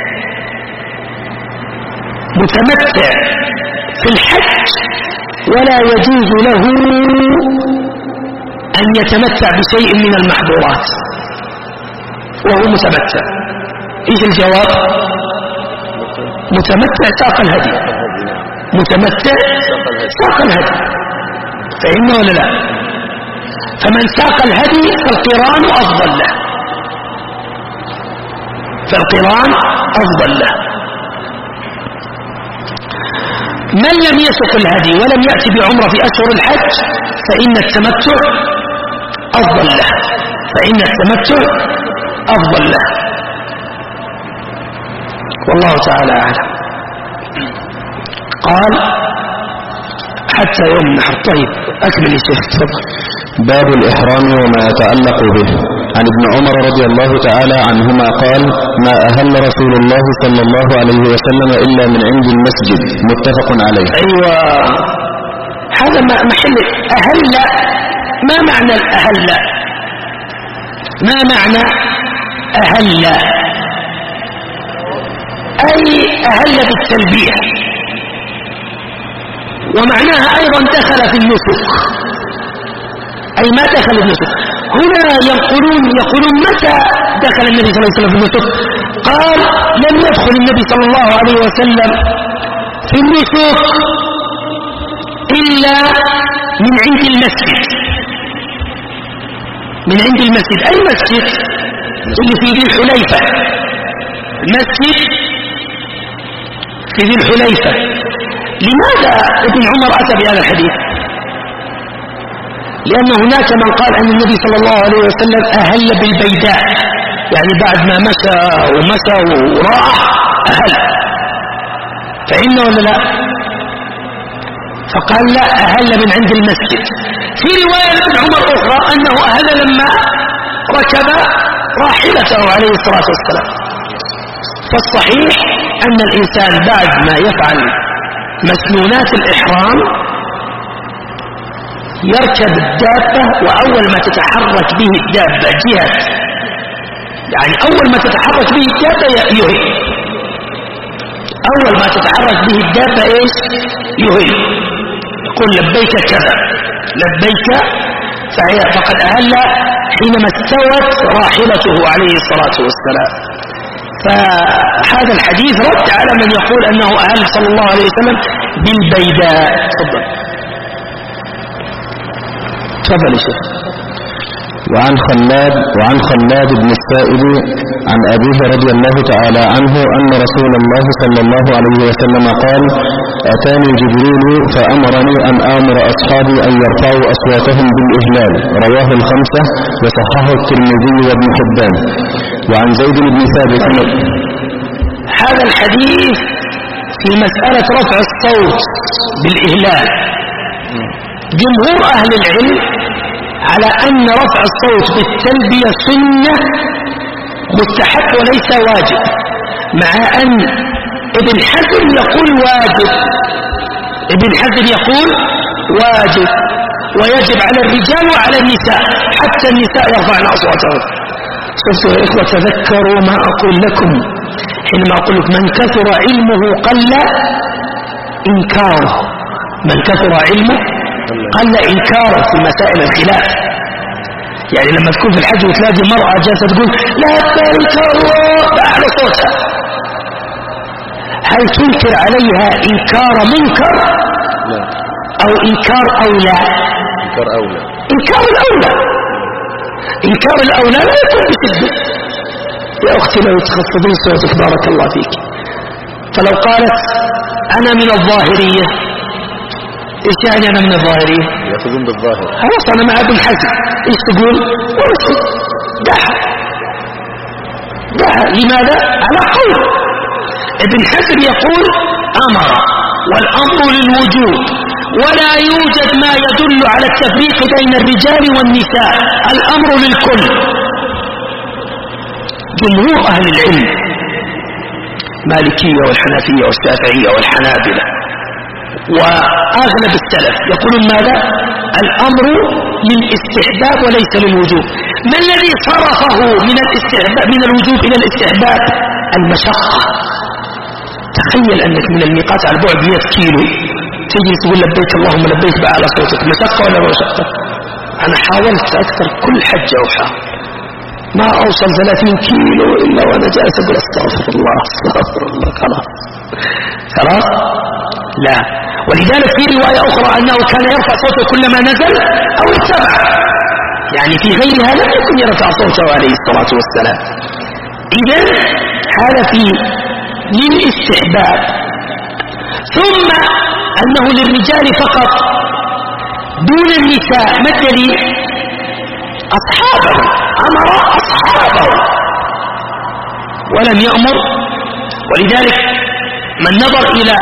في الحج ولا يجوز له أن يتمتع بشيء من المحظورات وهو متمتع. إيش الجواب؟ متمتع ساق الهدي، متمتع ساق الهدي، فإنه ولا لا؟ فمن ساق الهدي فالقران أفضل له، من لم يسق الهدي ولم يأتي بعمرة في أشهر الحج فإن التمتع أفضل له، والله تعالى أعلم. قال حتى يوم النحر. طيب أكمل يا شيخ تفضل. باب الإحرام وما يتعلق به. عن ابن عمر رضي الله تعالى عنهما قال: ما أهل رسول الله صلى الله عليه وسلم إلا من عند المسجد، متفق عليه. أيوة، هذا محل أهل. ما معنى الأهل؟ ما معنى أهل؟ أي أهل بالتلبية، ومعناها أيضا دخل في النسك، أي ما دخل في النسك. هنا يقولون متى دخل النبي صلى الله عليه وسلم في النسك؟ قال: لم يدخل النبي صلى الله عليه وسلم في النسك إلا من عند المسجد. أي مسجد؟ اللي في ذي الحليفة، المسجد في ذي الحليفة. لماذا ابن عمر أتى بهذا الحديث؟ لأن هناك من قال أن النبي صلى الله عليه وسلم أهل بالبيداء، يعني بعد ما مشى وراح أهل، فإنه ولا لا؟ فقال لا، أهل من عند المسجد. في رواية ابن عمر أخرى أنه أهل لما ركب راحلته عليه الصلاة والسلام. فالصحيح أن الإنسان بعد ما يفعل مسنونات الإحرام يركب الدابة، وأول ما تتحرك به الدابة جهة، يعني أول ما تتحرك به الدابة يهل، أول ما تتحرك به الدابة إيش؟ يهل، يقول لبيك كذا، لبيك، فقد أهل حينما استوت راحلته عليه الصلاة والسلام. فهذا الحديث رد على من يقول أنه أهل صلى الله عليه وسلم بالبيداء. تفضل يا شيخ. وعن خلاد بن السائب عن أبيه رضي الله تعالى عنه أن رسول الله صلى الله عليه وسلم قال: أتاني جبريل فأمرني أن آمر أصحابي أن يرفعوا أصواتهم بالإهلال. رواه الخمسة وصححه الترمذي وابن حبان. وعن زيد بن ثابت. هذا الحديث في مسألة رفع الصوت بالإهلال، جمهور أهل العلم على أن رفع الصوت بالتلبية سنة مستحب وليس واجب، مع أن ابن حزم يقول واجب، ابن حزم يقول واجب ويجب على الرجال وعلى النساء، حتى النساء يرفعن أصواتهم. شفتوا يا إخوة، تذكروا ما أقول لكم حينما أقول لكم من كثر علمه قل إنكاره، من كثر علمه قل إنكاره في مسائل الخلاف. يعني لما تكون في الحج وتلاقي مرأة جالسة تقول لا تنكر بأعلى صوتها، هل تنكر عليها إنكار منكر أو إنكار أولى؟ إنكار أولى. إنكار الأولى، إنكار الأولى لا يكون بشدة. يا أختي لو تخفضين صوتك بارك الله فيك، فلو قالت أنا من الظاهرية، إيش يعني أنا من الظاهرية؟ يأخذون بالظاهر. خلاص أنا مع ابن حزم، إيش تقول؟ ورسل دعها. لماذا؟ على قول ابن حزم يقول أمر والأمر للوجوب، ولا يوجد ما يدل على التفريق بين الرجال والنساء، الأمر للكل. جمهور أهل العلم مالكية والحنفية والشافعية والحنابلة وأغلب السلف يقولون ماذا؟ الأمر للاستحباب وليس للوجوب. ما الذي صرفه من الوجوب إلى الاستحباب؟ المشقة. تخيل أنك من الميقات على بعد 100 كيلو تيجي تقول لبيك اللهم لبيك بأعلى صوتك، مشقة ولا مشقة؟ أنا حاولت أكثر كل حجة وحاول ما أوصل 30 كيلو إلا وأنا جالس أقول استغفر الله استغفر الله. خلاص لا. ولذلك في رواية أخرى أنه كان يرفع صوته كلما نزل أو ارتفع، يعني في غيرها لم يكن يرفع صوته عليه الصلاة والسلام. إذن هذا في للاستحباب. ثم أنه للرجال فقط دون النساء. ما الدليل؟ أصحابه، أمر أصحابه ولم يأمر. ولذلك من نظر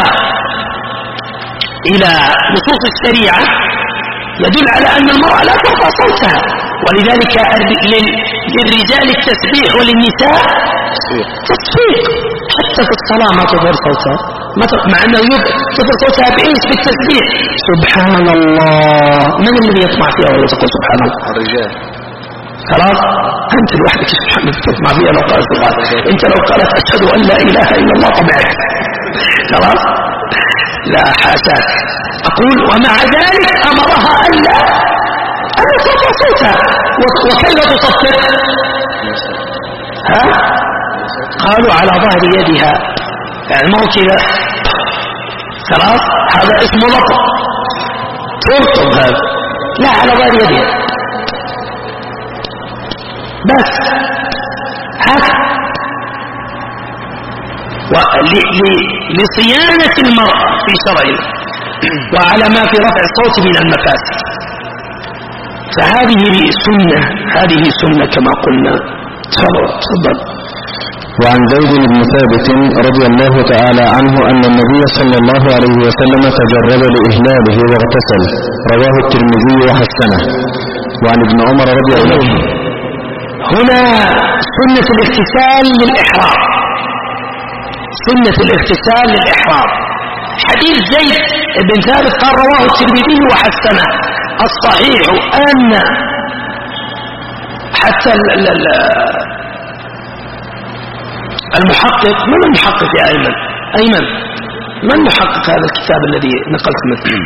إلى نصوص الشريعة يدل على أن المرأة لا ترفع صوتها، ولذلك للرجال التسبيح وللنساء تصفيق. حتى في الصلاة ما تظهر صوتها، مع أنه تظهر صوتها بإيش؟ بالتسبيح. سبحان الله. من الذي يطمع فيها ولا تقول سبحان الله؟ الرجال. خلاص أنت لوحدك محمد تطمع فيها لو قالت سبحان الله. أنت لو قالت أشهد أن لا إله إلا الله طبعك. خلاص لا حاشاك. أقول ومع ذلك أمرها ألا ترفع صوتها. وكيف تصفق؟ قالوا على ظهر يدها، يعني ما هو كذا. خلاص هذا اسمه لطف، ترطب هذا. لا على ظهر يدها بس هكذا. لصيانة المرأة في شرعه وعلى ما في رفع الصوت من المفاسد. فهذه سنة، هذه سنة كما قلنا. تفضل. وعن زيد بن ثابت رضي الله تعالى عنه أن النبي صلى الله عليه وسلم تجرد لإهلاله واغتسل. رواه الترمذي وحسنه. وعن ابن عمر رضي الله عنه. هنا سنة الاغتسال للإحرام، سنة الاغتسال للإحرام. حديث زيد بن ثابت قال رواه الترمذي وحسنه. الصحيح أن حتى المحقق، من المحقق يا أيمن من محقق هذا الكتاب الذي نقلت مثله؟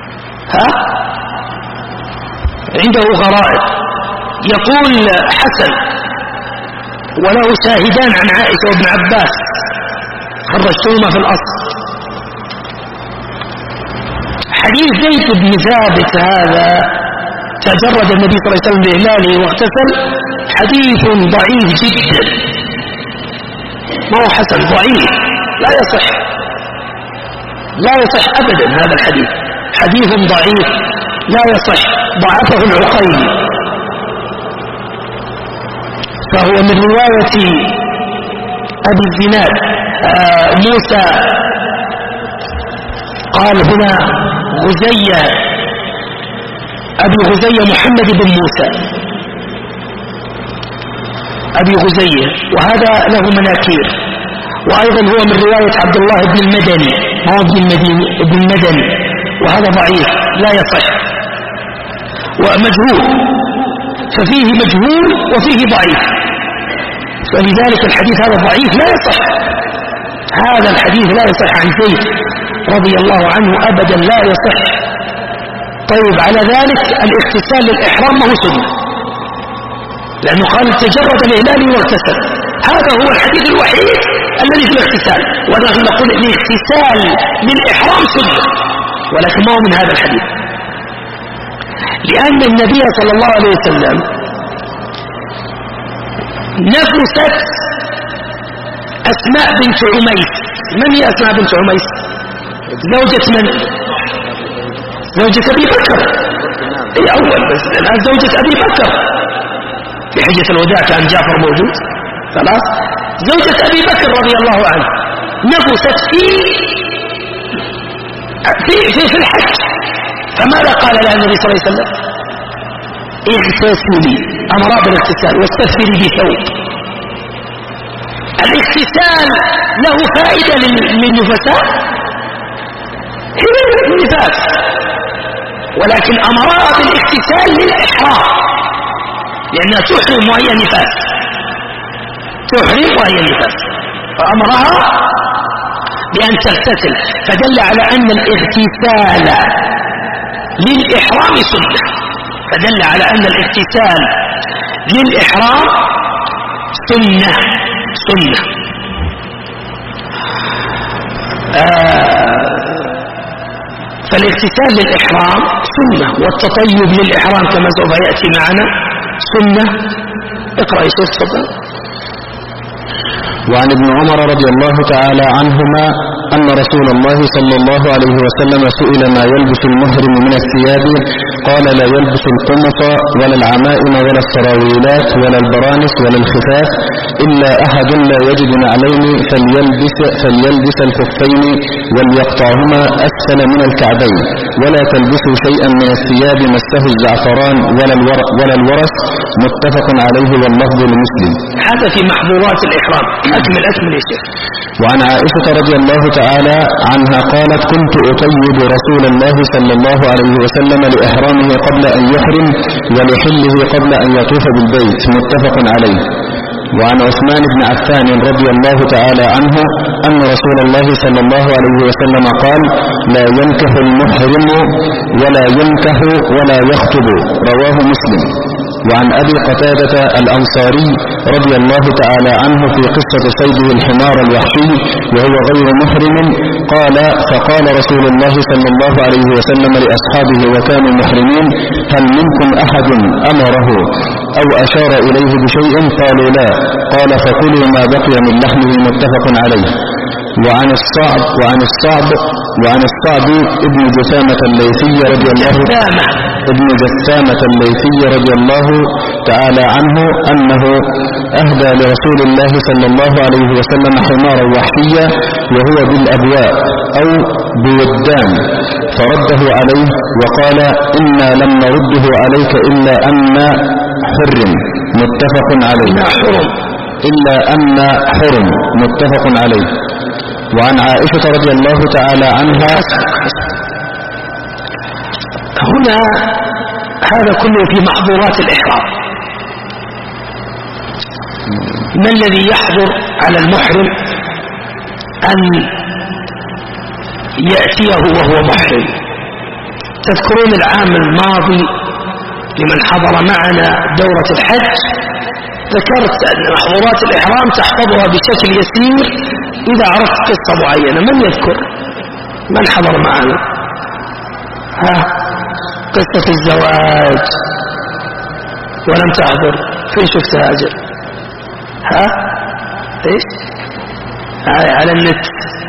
عنده غرائب، يقول حسن وله شاهدان عن عائشة وابن عباس خرجتهما في الأصل. حديث زيد بن ثابت هذا تجرد النبي صلى الله عليه وسلم بإهلاله واغتسل، حديث ضعيف جدا، ما هو حسن، ضعيف، لا يصح أبدا. هذا الحديث حديث ضعيف لا يصح، ضعفه العقيلي، فهو من رواية أبي الزناد موسى، قال هنا غزية، أبي غزية محمد بن موسى أبي غزية، وهذا له مناكير. وأيضا هو من رواية عبد الله بن المدني، هو ابن المدني، وهذا ضعيف لا يصح ومجهول، ففيه مجهول وفيه ضعيف، فلذلك الحديث هذا ضعيف لا يصح. هذا الحديث لا يصح عن زيد رضي الله عنه أبدا، لا يصح. طيب على ذلك الاغتسال للإحرام ما هو سنة، لأنه قال تجرد الهلال واغتسل، هذا هو الحديث الوحيد الذي في الاغتسال، ونحن نقول الاغتسال للإحرام سنة، ولكن ما هو من هذا الحديث، لأن النبي صلى الله عليه وسلم نفست أسماء بنت عميس. من هي أسماء بنت عميس؟ زوجة من؟ زوجة أبي بكر، هي أول، بس الآن زوجة أبي بكر في حجة الوداع كان جعفر موجود، خلاص، زوجة أبي بكر رضي الله عنه نفست في الحج، فماذا قال لها النبي صلى الله عليه وسلم؟ اغتسلي، أمر بالاغتسال، واستغفري بثوب. الاغتسال له فائدة للنفساء، هي النفاس، ولكن أمرها بالاغتسال للإحرام، لأنها تحرم وهي نفاس، فأمرها بأن تغتسل، فدل على أن الاغتسال للإحرام سنة، سنة. فالاغتسال للإحرام سنة، والتطيب للإحرام كما سوف يأتي معنا سنة. اقرأ يا شيخ تفضل. وعن ابن عمر رضي الله تعالى عنهما أن رسول الله صلى الله عليه وسلم سئل ما يلبس المحرم من الثياب، قال لا يلبس القمص ولا العمائم ولا السراويلات ولا البرانس ولا الخفاف، إلا أحد لا يجد نعلين فليلبس الخفين وليقطعهما أسفل من الكعبين، ولا تلبسوا شيئا من الثياب مسه الزعفران ولا الورس، متفق عليه واللفظ لمسلم. هذا في محظورات الإحرام. أكمل يا شيخ. وعن عائشة رضي الله تعالى عنها قالت كنت أطيب رسول الله صلى الله عليه وسلم لإحرامه قبل أن يحرم ولحله قبل أن يطوف بالبيت، متفق عليه. وعن عثمان بن عفان رضي الله تعالى عنه أن رسول الله صلى الله عليه وسلم قال لا ينكح المحرم ولا ينكح ولا يخطب، رواه مسلم. وعن أبي قتادة الأنصاري رضي الله تعالى عنه في قصة صيده الحمار الوحشي وهو غير محرم قال فقال رسول الله صلى الله عليه وسلم لأصحابه وكانوا محرمين هل منكم أحد أمره أو أشار إليه بشيء؟ قالوا لا. قال فكلوا ما بقي من لحمه، متفق عليه. وعن الصعب ابن جثامة الليثي رضي الله تعالى عنه أنه أهدى لرسول الله صلى الله عليه وسلم حمارا وحشيا وهو بالأبواء أو بودان، فرده عليه وقال إنا لم نرده عليك إلا أن حرم، متفق عليه. وعن عائشة رضي الله تعالى عنها. هنا هذا كله في محظورات الإحرام. ما الذي يحظر على المحرم أن يأتيه وهو محرم؟ تذكرون العام الماضي لمن حضر معنا دورة الحج ذكرت أن محظورات الإحرام تحفظها بشكل يسير إذا عرفت قصة معينة. من يذكر؟ من حضر معنا؟ قصة الزواج ولم تحضر؟ فين شفتها أجل؟ إيش؟ على النت.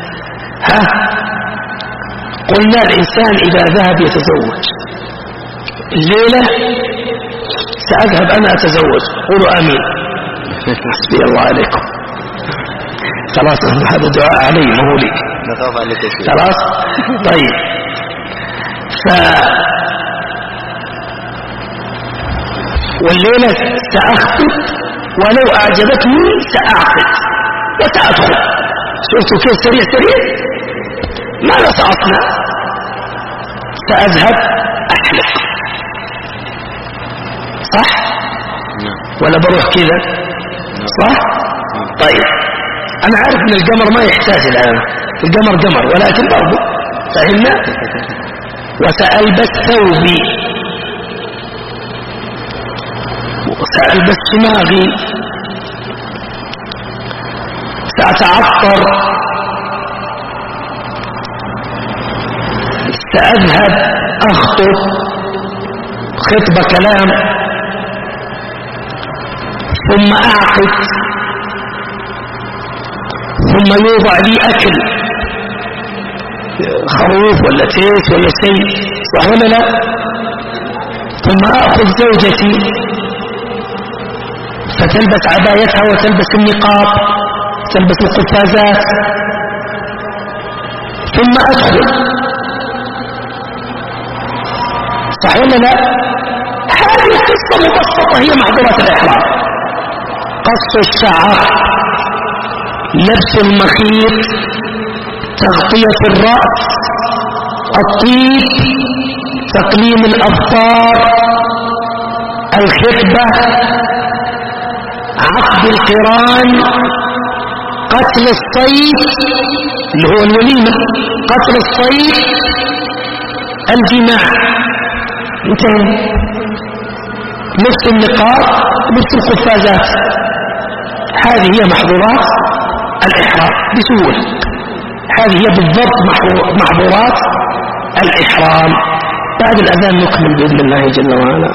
قلنا الإنسان إذا ذهب يتزوج الليلة سأذهب أنا أتزوج، قولوا آمين. حسبي الله عليكم. خلاص هذا دعاء علي ما هو لي. خلاص طيب. والليلة سأخطب ولو أعجبتني سأعقد وسأدخل. شفتوا كيف سريع سريع؟ ماذا سأصنع؟ سأذهب أحلق، صح؟ ولا بروح كذا، صح؟ طيب أنا عارف أن القمر ما يحتاج الآن، القمر قمر، ولكن برضو فهمنا. وسألبس ثوبي وسألبس سماغي، سأتعطر، سأذهب أخطب خطبة كلام، ثم أعقد، ثم يوضع لي أكل خروف ولا تيس ولا شيء، صح ولا لا؟ ثم أخذ زوجتي فتلبس عبايتها وتلبس النقاب، تلبس القفازات، ثم أدخل، صح ولا لا؟ هذه القصة مبسطة هي محظورات الإحرام: قص الشعر، لبس المخيط، تغطية الرأس، الطيب، تقليم الأظفار، الخطبة، عقد القران، قتل الصيد اللي هو الوليمة، قتل الصيد، الجماع، انتهى. لبس النقاب، لبس القفازات. هذه هي محظورات الإحرام بسهولة. هذه هي بالضبط محظورات الإحرام. بعد الأذان نكمل بإذن الله جل وعلا.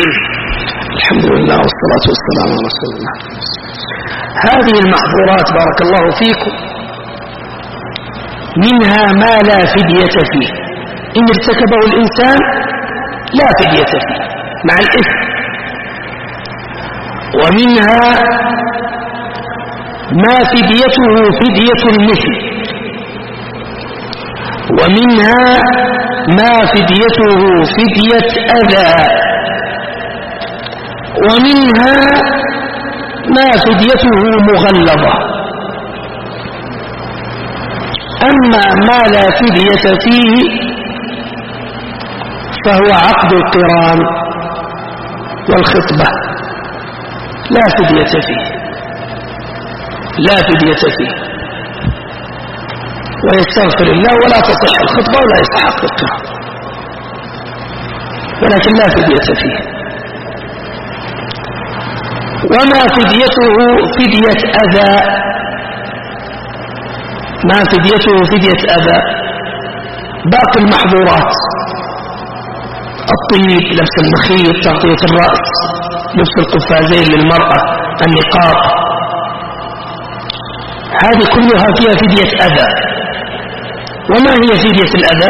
الحمد لله والصلاة والسلام على رسول الله. هذه المحظورات بارك الله فيكم منها ما لا فدية فيه، إن ارتكبه الإنسان لا فدية فيه مع الإثم، ومنها ما فديته فدية المثل، ومنها ما فديته فدية أذى، ومنها ما فديته مغلظة. أما ما لا فدية فيه فهو عقد القران والخطبة، لا فدية فيه، لا فدية فيه، ويستغفر الله ولا تصح الخطبة ولا يستحق القران، ولكن لا فدية فيه. وما فديته فدية أذى، ما فديته فدية أذى باقي المحظورات: الطيب، لبس المخيط، تغطية الرأس، لبس القفازين للمرأة، النقاب، هذه كلها فيها فدية أذى. وما هي فدية الأذى؟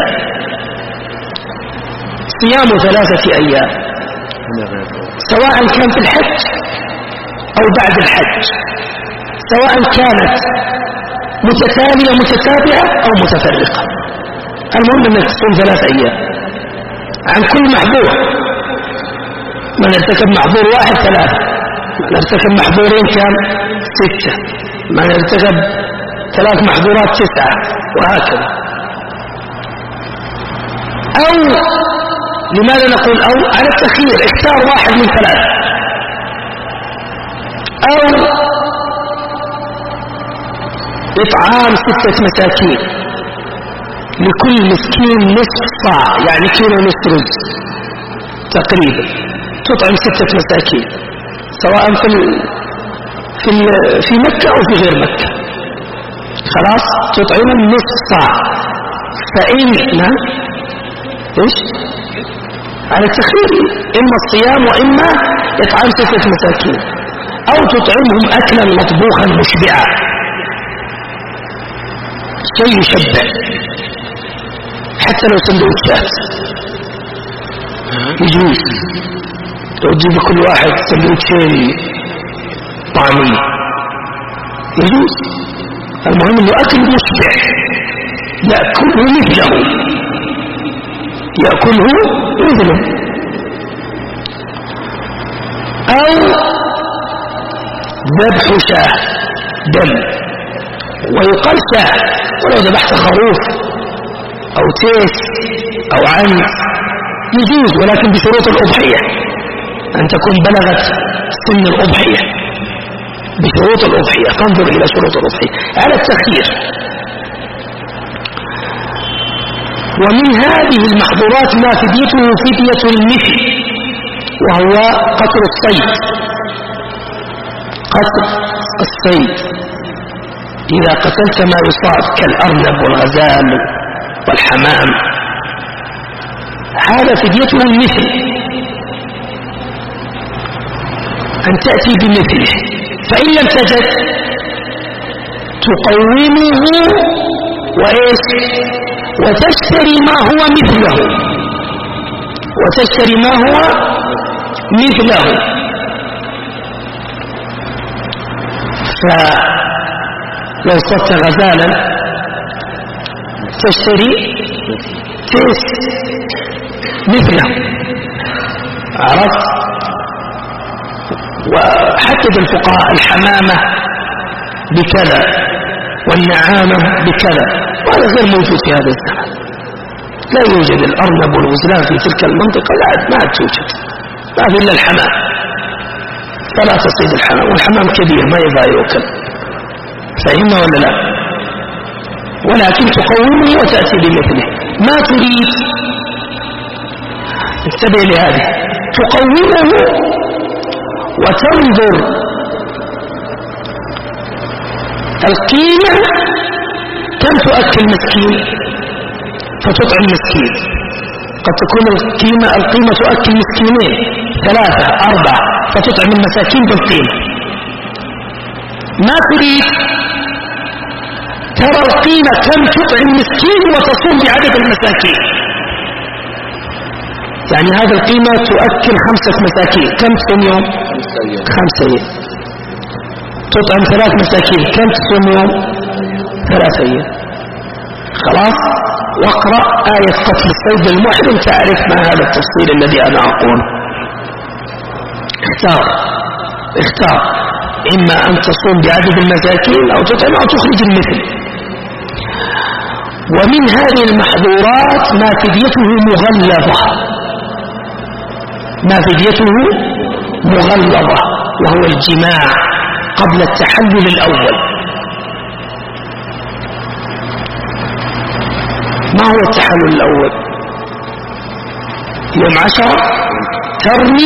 صيام 3 أيام سواء كان في الحج أو بعد الحج، سواء كانت متتالية متتابعة أو متفرقة، المهم أنك تصوم 3 أيام عن كل محظور. من ارتكب محظور 1 3، من ارتكب محظورين كان 6، من ارتكب 3 محظورات 9، وهكذا. أو لماذا نقول أو؟ على التخيير، اختار 1 من 3. أو إطعام 6 مساكين، لكل مسكين نصف صاع، يعني كيلو نصف رز تقريبا، تطعم 6 مساكين سواء في مكة أو في غير مكة، خلاص تطعم نصف صاع. فإن إيش؟ على التخيير، إما الصيام وإما إطعام 6 مساكين، أو تطعمهم أكلا مطبوخا مشبعا، شيء يشبع، حتى لو سندوتشات يجوز، لو تجيب كل واحد سندوتشين طعمية يجوز، المهم انه اكل مشبع يأكله مثله، يأكله مثله. او ذبح شاة دم، ويقال شاة، ولو ذبحت خروف او تيس او عنز يجوز، ولكن بشروط الأضحية، أن تكون بلغت سن الأضحية، بشروط الأضحية، تنظر إلى شروط الأضحية على التخيير. ومن هذه المحظورات ما فديته فدية المثل، وهو قتل الصيد، قتل الصيد إذا قتلت ما يصاد كالأرنب والغزال والحمام، هذا فديته المثل، أن تأتي بمثله، فإن لم تجد تقومه وإيش؟ وتشتري ما هو مثله، وتشتري ما هو مثله. فلو صدت غزالا تشتري تيس مثله، عرفت؟ وحدد الفقهاء الحمامة بكذا والنعامة بكذا، وهذا غير موجود في هذا الزمن، لا يوجد الأرنب والغزلان في تلك المنطقة، ما توجد، ما في إلا الحمام، فلا تصيد الحمام، والحمام كبير ما يبغى يؤكل، فهمنا ولا لا؟ ولكن تقومه وتأتي بمثله. ما تريد، انتبه لهذه، تقومه وتنظر القيمة كم تؤكل مسكين فتطعم مسكين، قد تكون القيمة تؤكل مسكينين 3 4 فتطعم المساكين بالقيمة. ما تريد ترى القيمة كم تطعم مسكين وتصوم بعدد المساكين، يعني هذا القيمة تؤكل 5 مساكين، كم تصوم يوم؟ 5 أيام. تطعم 3 مساكين، كم تصوم يوم؟ 3 أيام. خلاص. واقرأ آية قتل الصيد المحرم تعرف ما هذا التفصيل الذي أنا أقوله. اختار إما أن تصوم بعدد المساكين أو تطعم أو تخرج المثل. ومن هذه المحظورات ما فديته مغلظة، وهو الجماع قبل التحلل الأول. ما هو التحلل الأول؟ يوم 10 ترمي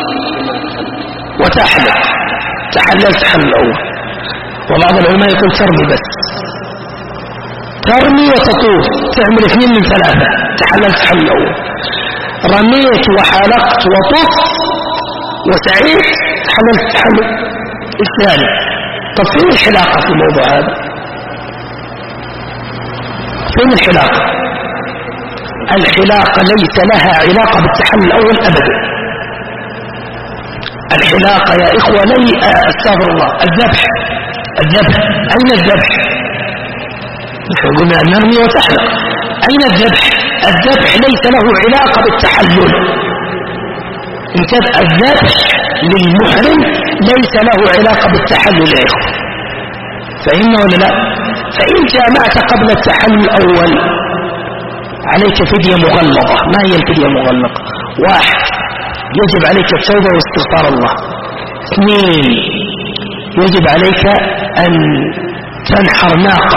وتحلل، تحلل الأول. وبعض العلماء يقول ترمي بس، ترمي وتطوف، تعمل 2 من 3، تحلل الأول. رميت وحلقت وطفت وسعيت، تحلل الثاني. طب فين الحلاقة في الموضوع هذا؟ فين الحلاقة؟ الحلاقة ليس لها علاقة بالتحلل الأول أبدا. الحلاقة يا إخوة استغفر الله، الذبح. أين الذبح؟ نحن قلنا أن نرمي وتحلق. أين الذبح؟ الذبح ليس له علاقة بالتحلل. الذبح للمحرم ليس له علاقة بالتحلل يا إخوة، فإنه ولا لا؟ فإن جامعت قبل التحلل الأول عليك فدية مغلظة. ما هي الفدية المغلظة؟ 1 يجب عليك التوبة واستغفار الله. 2 يجب عليك أن تنحر ناقة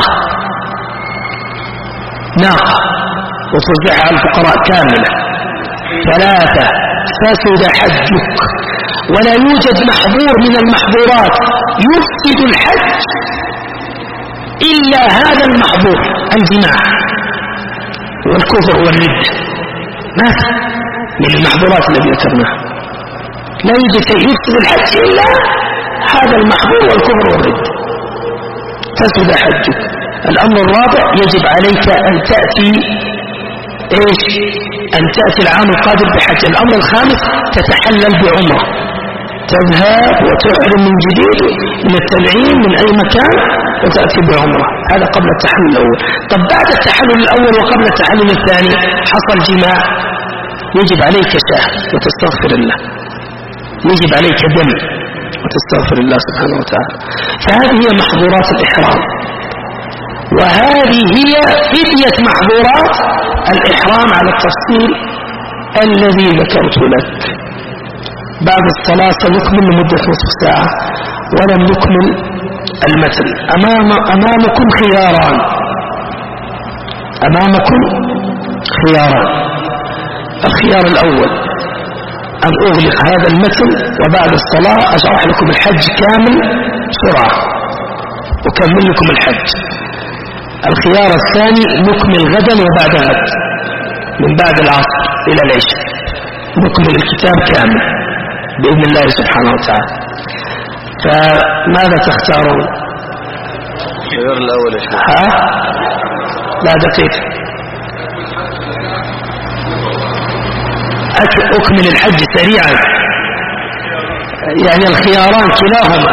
وتوزعها على الفقراء كاملة. 3 فسد حجك. ولا يوجد محظور من المحظورات يفسد الحج إلا هذا المحظور، الجماع والكفر والردة. ما في من المحظورات التي ذكرناها، لا يوجد شيء يفسد الحج إلا هذا المحظور والكفر والردة. فسد حجك. الأمر الرابع يجب عليك أن تأتي العام القادم بحج. الأمر الخامس تتحلل بعمرة، تذهب وتحرم من جديد من التنعيم من أي مكان وتأتي بعمرة. هذا قبل التحلل الأول. طب بعد التحلل الأول وقبل التحلل الثاني حصل جماع، يجب عليك شهر وتستغفر الله، يجب عليك دم وتستغفر الله سبحانه وتعالى. فهذه هي محظورات الإحرام، وهذه هي فدية محظورات الإحرام على التفصيل الذي ذكرت لك. بعد الصلاة سنكمل لمدة نصف ساعة ولم نكمل المثل. أمامكم خياران، الخيار الأول أن أغلق هذا المثل وبعد الصلاة أشرح لكم الحج كامل بسرعة وكمل لكم الحج. الخيار الثاني نكمل غدا وبعد غد، من بعد العصر إلى العشاء نكمل الكتاب كامل بإذن الله سبحانه وتعالى. فماذا تختارون؟ الخيار الأول يا شيخ. لا دقيق، أكمل الحج سريعا، يعني الخياران كلاهما.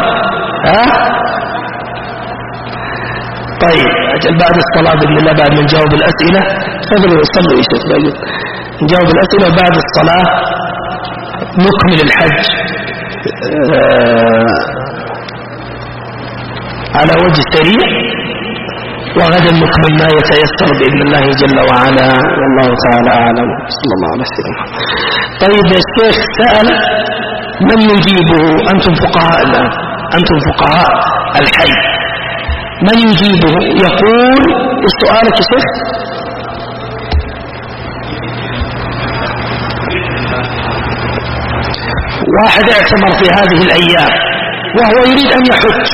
طيب أجل بعد الصلاة بإذن الله، بعد ما نجاوب الأسئلة فضلوا يصلوا نجاوب الأسئلة، وبعد الصلاة نكمل الحج على وجه سريع، وغدا نكمل ما يتيسر بإذن الله جل وعلا، والله تعالى أعلم. صلى الله عليه وسلم. طيب يا شيخ سأل من يجيبه؟ أنتم فقهاء الآن، أنتم فقهاء الحي، من يجيبه؟ يقول سؤالك يا شيخ. واحد اعتمر في هذه الأيام وهو يريد أن يحج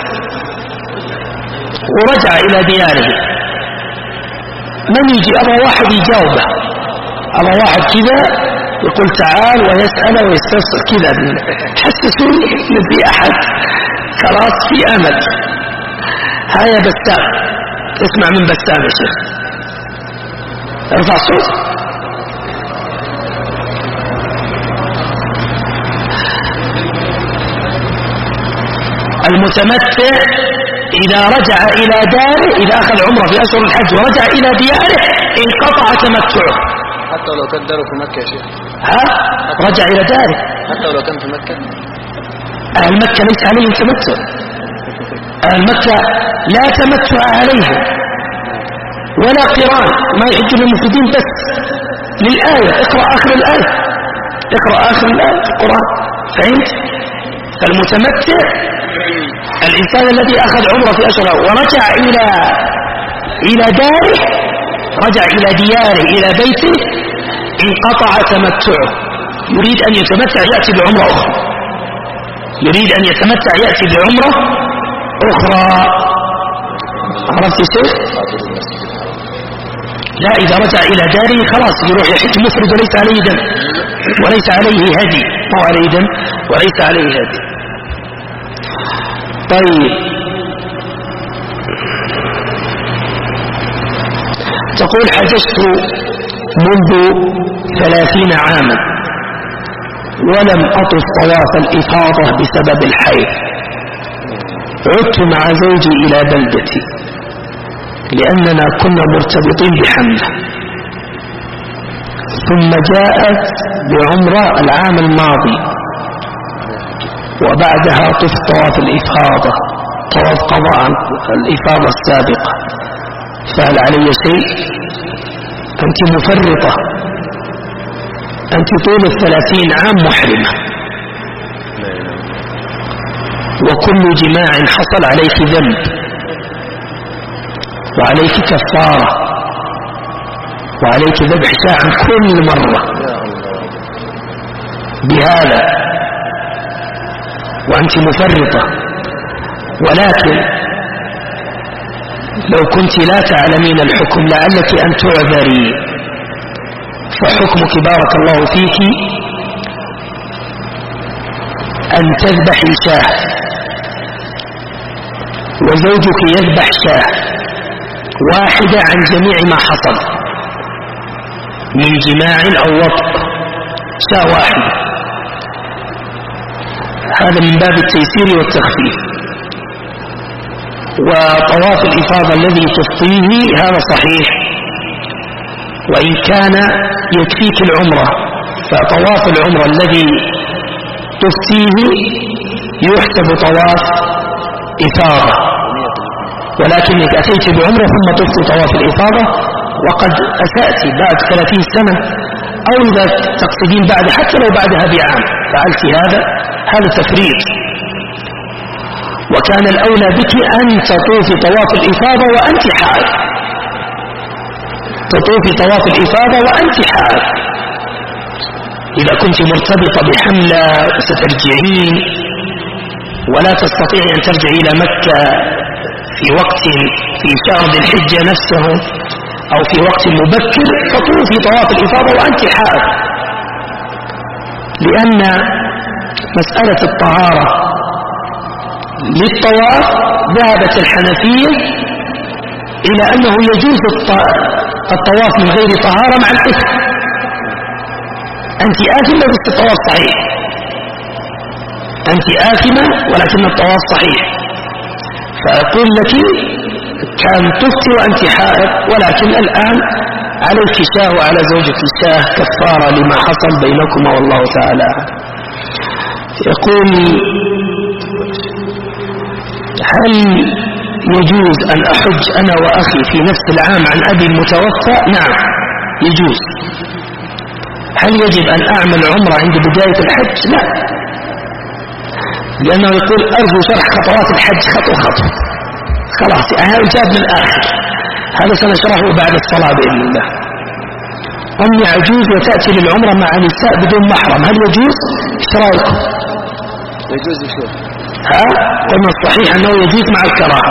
ورجع إلى دياره، من يجي؟ أبا واحد يجاوبه، أبا واحد كذا يقول تعال ويسأل ويستفسر كذا، حسسوني ان في احد خلاص في امل. هيا بسام، اسمع من بسام يا شيخ، ارفع الصوت. المتمتع إذا رجع إلى داره، إذا أخذ عمره في أشهر الحج ورجع إلى دياره انقطع تمتعه. حتى لو كان داره في مكة يا شيخ؟ رجع إلى داره حتى لو كان في مكة؟ أهل مكة ليس عليهم تمتع، أهل مكة لا تمتع عليهم ولا قران، ما يحج للمفردين بس للآية. اقرأ آخر الآية، اقرأ آخر الآية في القرآن، فهمت؟ فالمتمتع الإنسان الذي أخذ عمره في أشهر ورجع إلى داره، رجع إلى دياره إلى بيته، انقطع تمتعه. يريد أن يتمتع يأتي بعمرة أخرى، يريد أن يتمتع يأتي بعمرة أخرى. عرفت شيء؟ لا، إذا رجع إلى داره خلاص يروح يحج مفرد وليس عليه دم وليس عليه هدي، أو عليه دم وليس عليه هدي. طيب، تقول حججت منذ 30 عاما ولم أطف طواف الإفاضة بسبب الحيض. عدت مع زوجي إلى بلدتي لأننا كنا مرتبطين بحملة، ثم جاءت بعمرة العام الماضي وبعدها طفت طواف الإفاضة، طواف قضاء الإفاضة السابقة، فهل علي شيء؟ أنت مفرطة، أنت طول 30 عام محرمة، وكل جماع حصل عليك ذنب وعليك كفارة وعليك ذبح شاة كل مرة بهذا، وأنت مفرطة. ولكن لو كنت لا تعلمين الحكم لعلك أن تعذري، فحكمك بارك الله فيك أن تذبحي شاة وزوجك يذبح شاة واحدة عن جميع ما حصل من جماع أو وطء، شاة واحدة. هذا من باب التيسير والتخفيف. وطواف الإفاضة الذي تفطيه هذا صحيح، وإن كان يكفيك العمرة، فطواف العمرة الذي تفطيه يحسب طواف إفاضة، ولكنك أتيت بعمرة ثم تفطي طواف الإفاضة وقد أسأت بعد 30 سنة، أو إذا تقصدين بعد حتى لو بعدها بعام فعلت هذا تفريط. وكان الأولى بك أن تطوفي طواف الإفاضة وأنت حائض، تطوفي طواف الإفاضة وأنت حائض. إذا كنت مرتبطة بحملة سترجعين ولا تستطيعي أن ترجعي إلى مكة في وقت في شهر ذي الحجة نفسه أو في وقت مبكر، فطوفي طواف الإفاضة وأنت حائض، لأن مسألة الطهارة للطواف ذهبت الحنفية إلى أنه يجوز الطواف من غير طهارة مع الإثم. أنت آثمة بس الطواف صحيح، أنت آثمة ولكن الطواف صحيح. فأقول لك كان تفتي وأنت حائض، ولكن الآن عليك شاه وعلى زوجك شاه كفارة لما حصل بينكما، والله تعالى. يقول هل يجوز أن أحج أنا وأخي في نفس العام عن أبي المتوفى؟ نعم يجوز. هل يجب أن أعمل عمرة عند بداية الحج؟ لا، لأنه يقول أرجو شرح خطوات الحج خطوة خطوة، خلاص أنا جاب من الآخر، هذا سنشرحه بعد الصلاة بإذن الله. أم يجوز وتأتي للعمرة مع نساء بدون محرم، هل يجوز؟ ايش رأيكم؟ يجوز شو؟ قلنا الصحيح أنه يجوز مع الكراهة.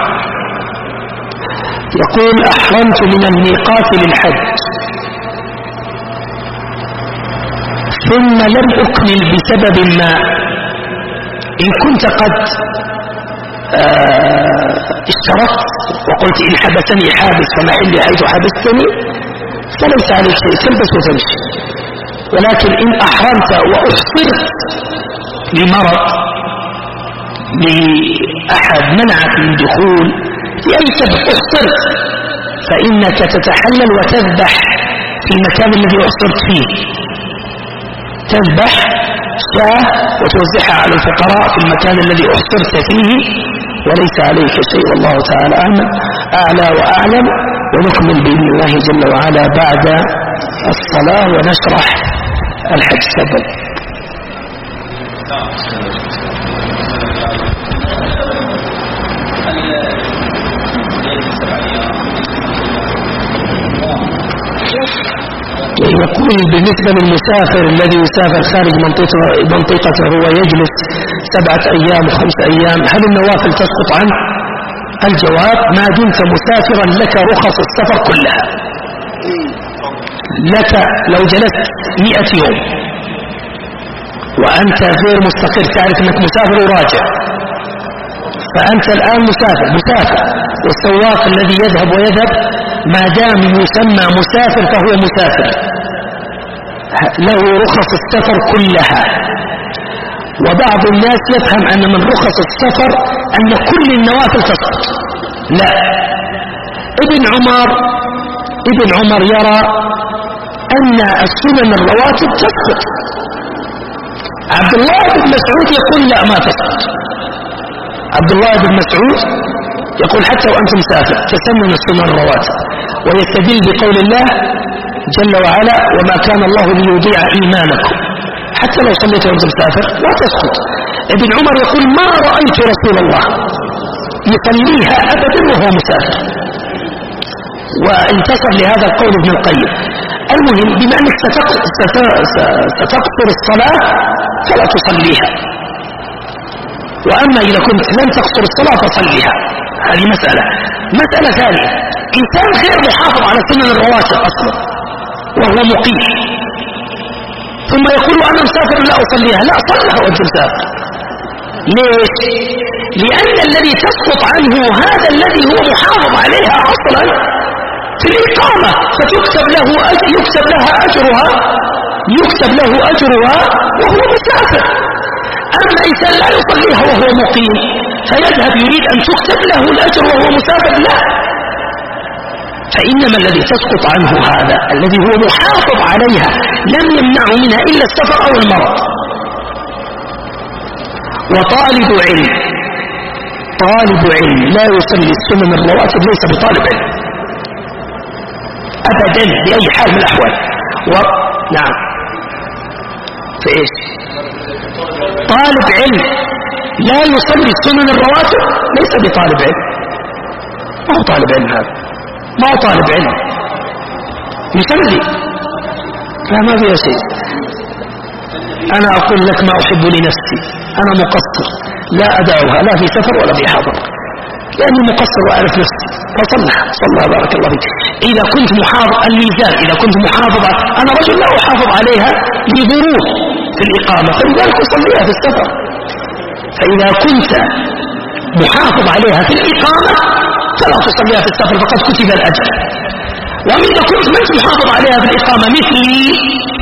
يقول أحرمت من الميقات للحج ثم لم أكمل بسبب ما، إن كنت قد اشترطت وقلت إن حبسني حابس فمحلي حيث حبستني فليس عليك شيء، تلبس وتمشي. ولكن إن أحرمت وأحصرت لمرض، لأحد منعك من دخول لأي سبب أحصرت، فإنك تتحلل وتذبح في المكان الذي أحصرت فيه، تذبح شاة وتوزعها على الفقراء في المكان الذي أحصرت فيه، وليس عليك شيء. والله تعالى أعلى وأعلم. ونكمل بإذن الله جل وعلا بعد الصلاة ونشرح الحج. تفضل. يقول بالنسبة للمسافر الذي يسافر خارج منطقته ويجلس 7 أيام و5 أيام، هل النوافل تسقط عنه؟ الجواب: ما دمت مسافرا لك رخص السفر كلها. لك لو جلست 100 يوم وأنت غير مستقر، تعرف أنك مسافر وراجع، فأنت الآن مسافر. والسواق الذي يذهب ويذهب ما دام يسمى مسافر فهو مسافر، له رخص السفر كلها. وبعض الناس يفهم أن من رخص السفر أن كل النوافل تسقط. لا، ابن عمر يرى أن السنن الرواتب تسقط. عبد الله بن مسعود يقول لا، ما تسقط. عبد الله بن مسعود يقول حتى وأنت مسافر تسنن السنن الرواتب، ويستدل بقول الله جل وعلا: وما كان الله ليضيع إيمانكم، حتى لو صليت وأنت مسافر لا تسقط. ابن عمر يقول: ما رأيت رسول الله يصليها أبدا وهو مسافر. وانتصر لهذا القول ابن القيم. المهم، بما أنك ستقصر الصلاة فلا تصليها، وأما إذا كنت لن تقصر الصلاة فصليها. هذه مسألة ثانية: إنسان غير محافظ على سنن الرواتب أصلا وهو مقيم، ثم يقول أنا مسافر لا أصليها. لا، صلها وأنت مسافر. ليش؟ لأن الذي تسقط عنه هذا الذي هو محافظ عليها أصلا في الإقامة، فتكتب له أجرها وهو مسافر. أما إنسان لا يصليها وهو مقيم فيذهب يريد أن تكتب له الأجر وهو مسافر، لا. فإنما الذي تسقط عنه هذا الذي هو محافظ عليها لم يمنعه منها إلا السفر أو المرض. وطالب علم لا يصلي السنن الرواتب ليس بطالب علم أبدا بأي حال من الأحوال. نعم، في إيش؟ طالب علم لا يصلي السنن الرواتب ليس بطالب علم. ما هو طالب علم هذا، ما هو طالب علم يصلي، فما فيها شيء. أنا أقول لك ما أحب لنفسي، أنا مقصر لا أدعوها لا في سفر ولا في حضر، لأني مقصر وأعرف نفسي، فصلها بارك الله فيك. إذا كنت محافظ الميزان، إذا كنت محافظ، أنا رجل لا أحافظ عليها لظروف في الإقامة، فلذلك أصليها في السفر. فإذا كنت محافظ عليها في الإقامة فلا تصليها في السفر، فقد كتب الأجر. وإذا كنت من محافظ عليها في الإقامة مثلي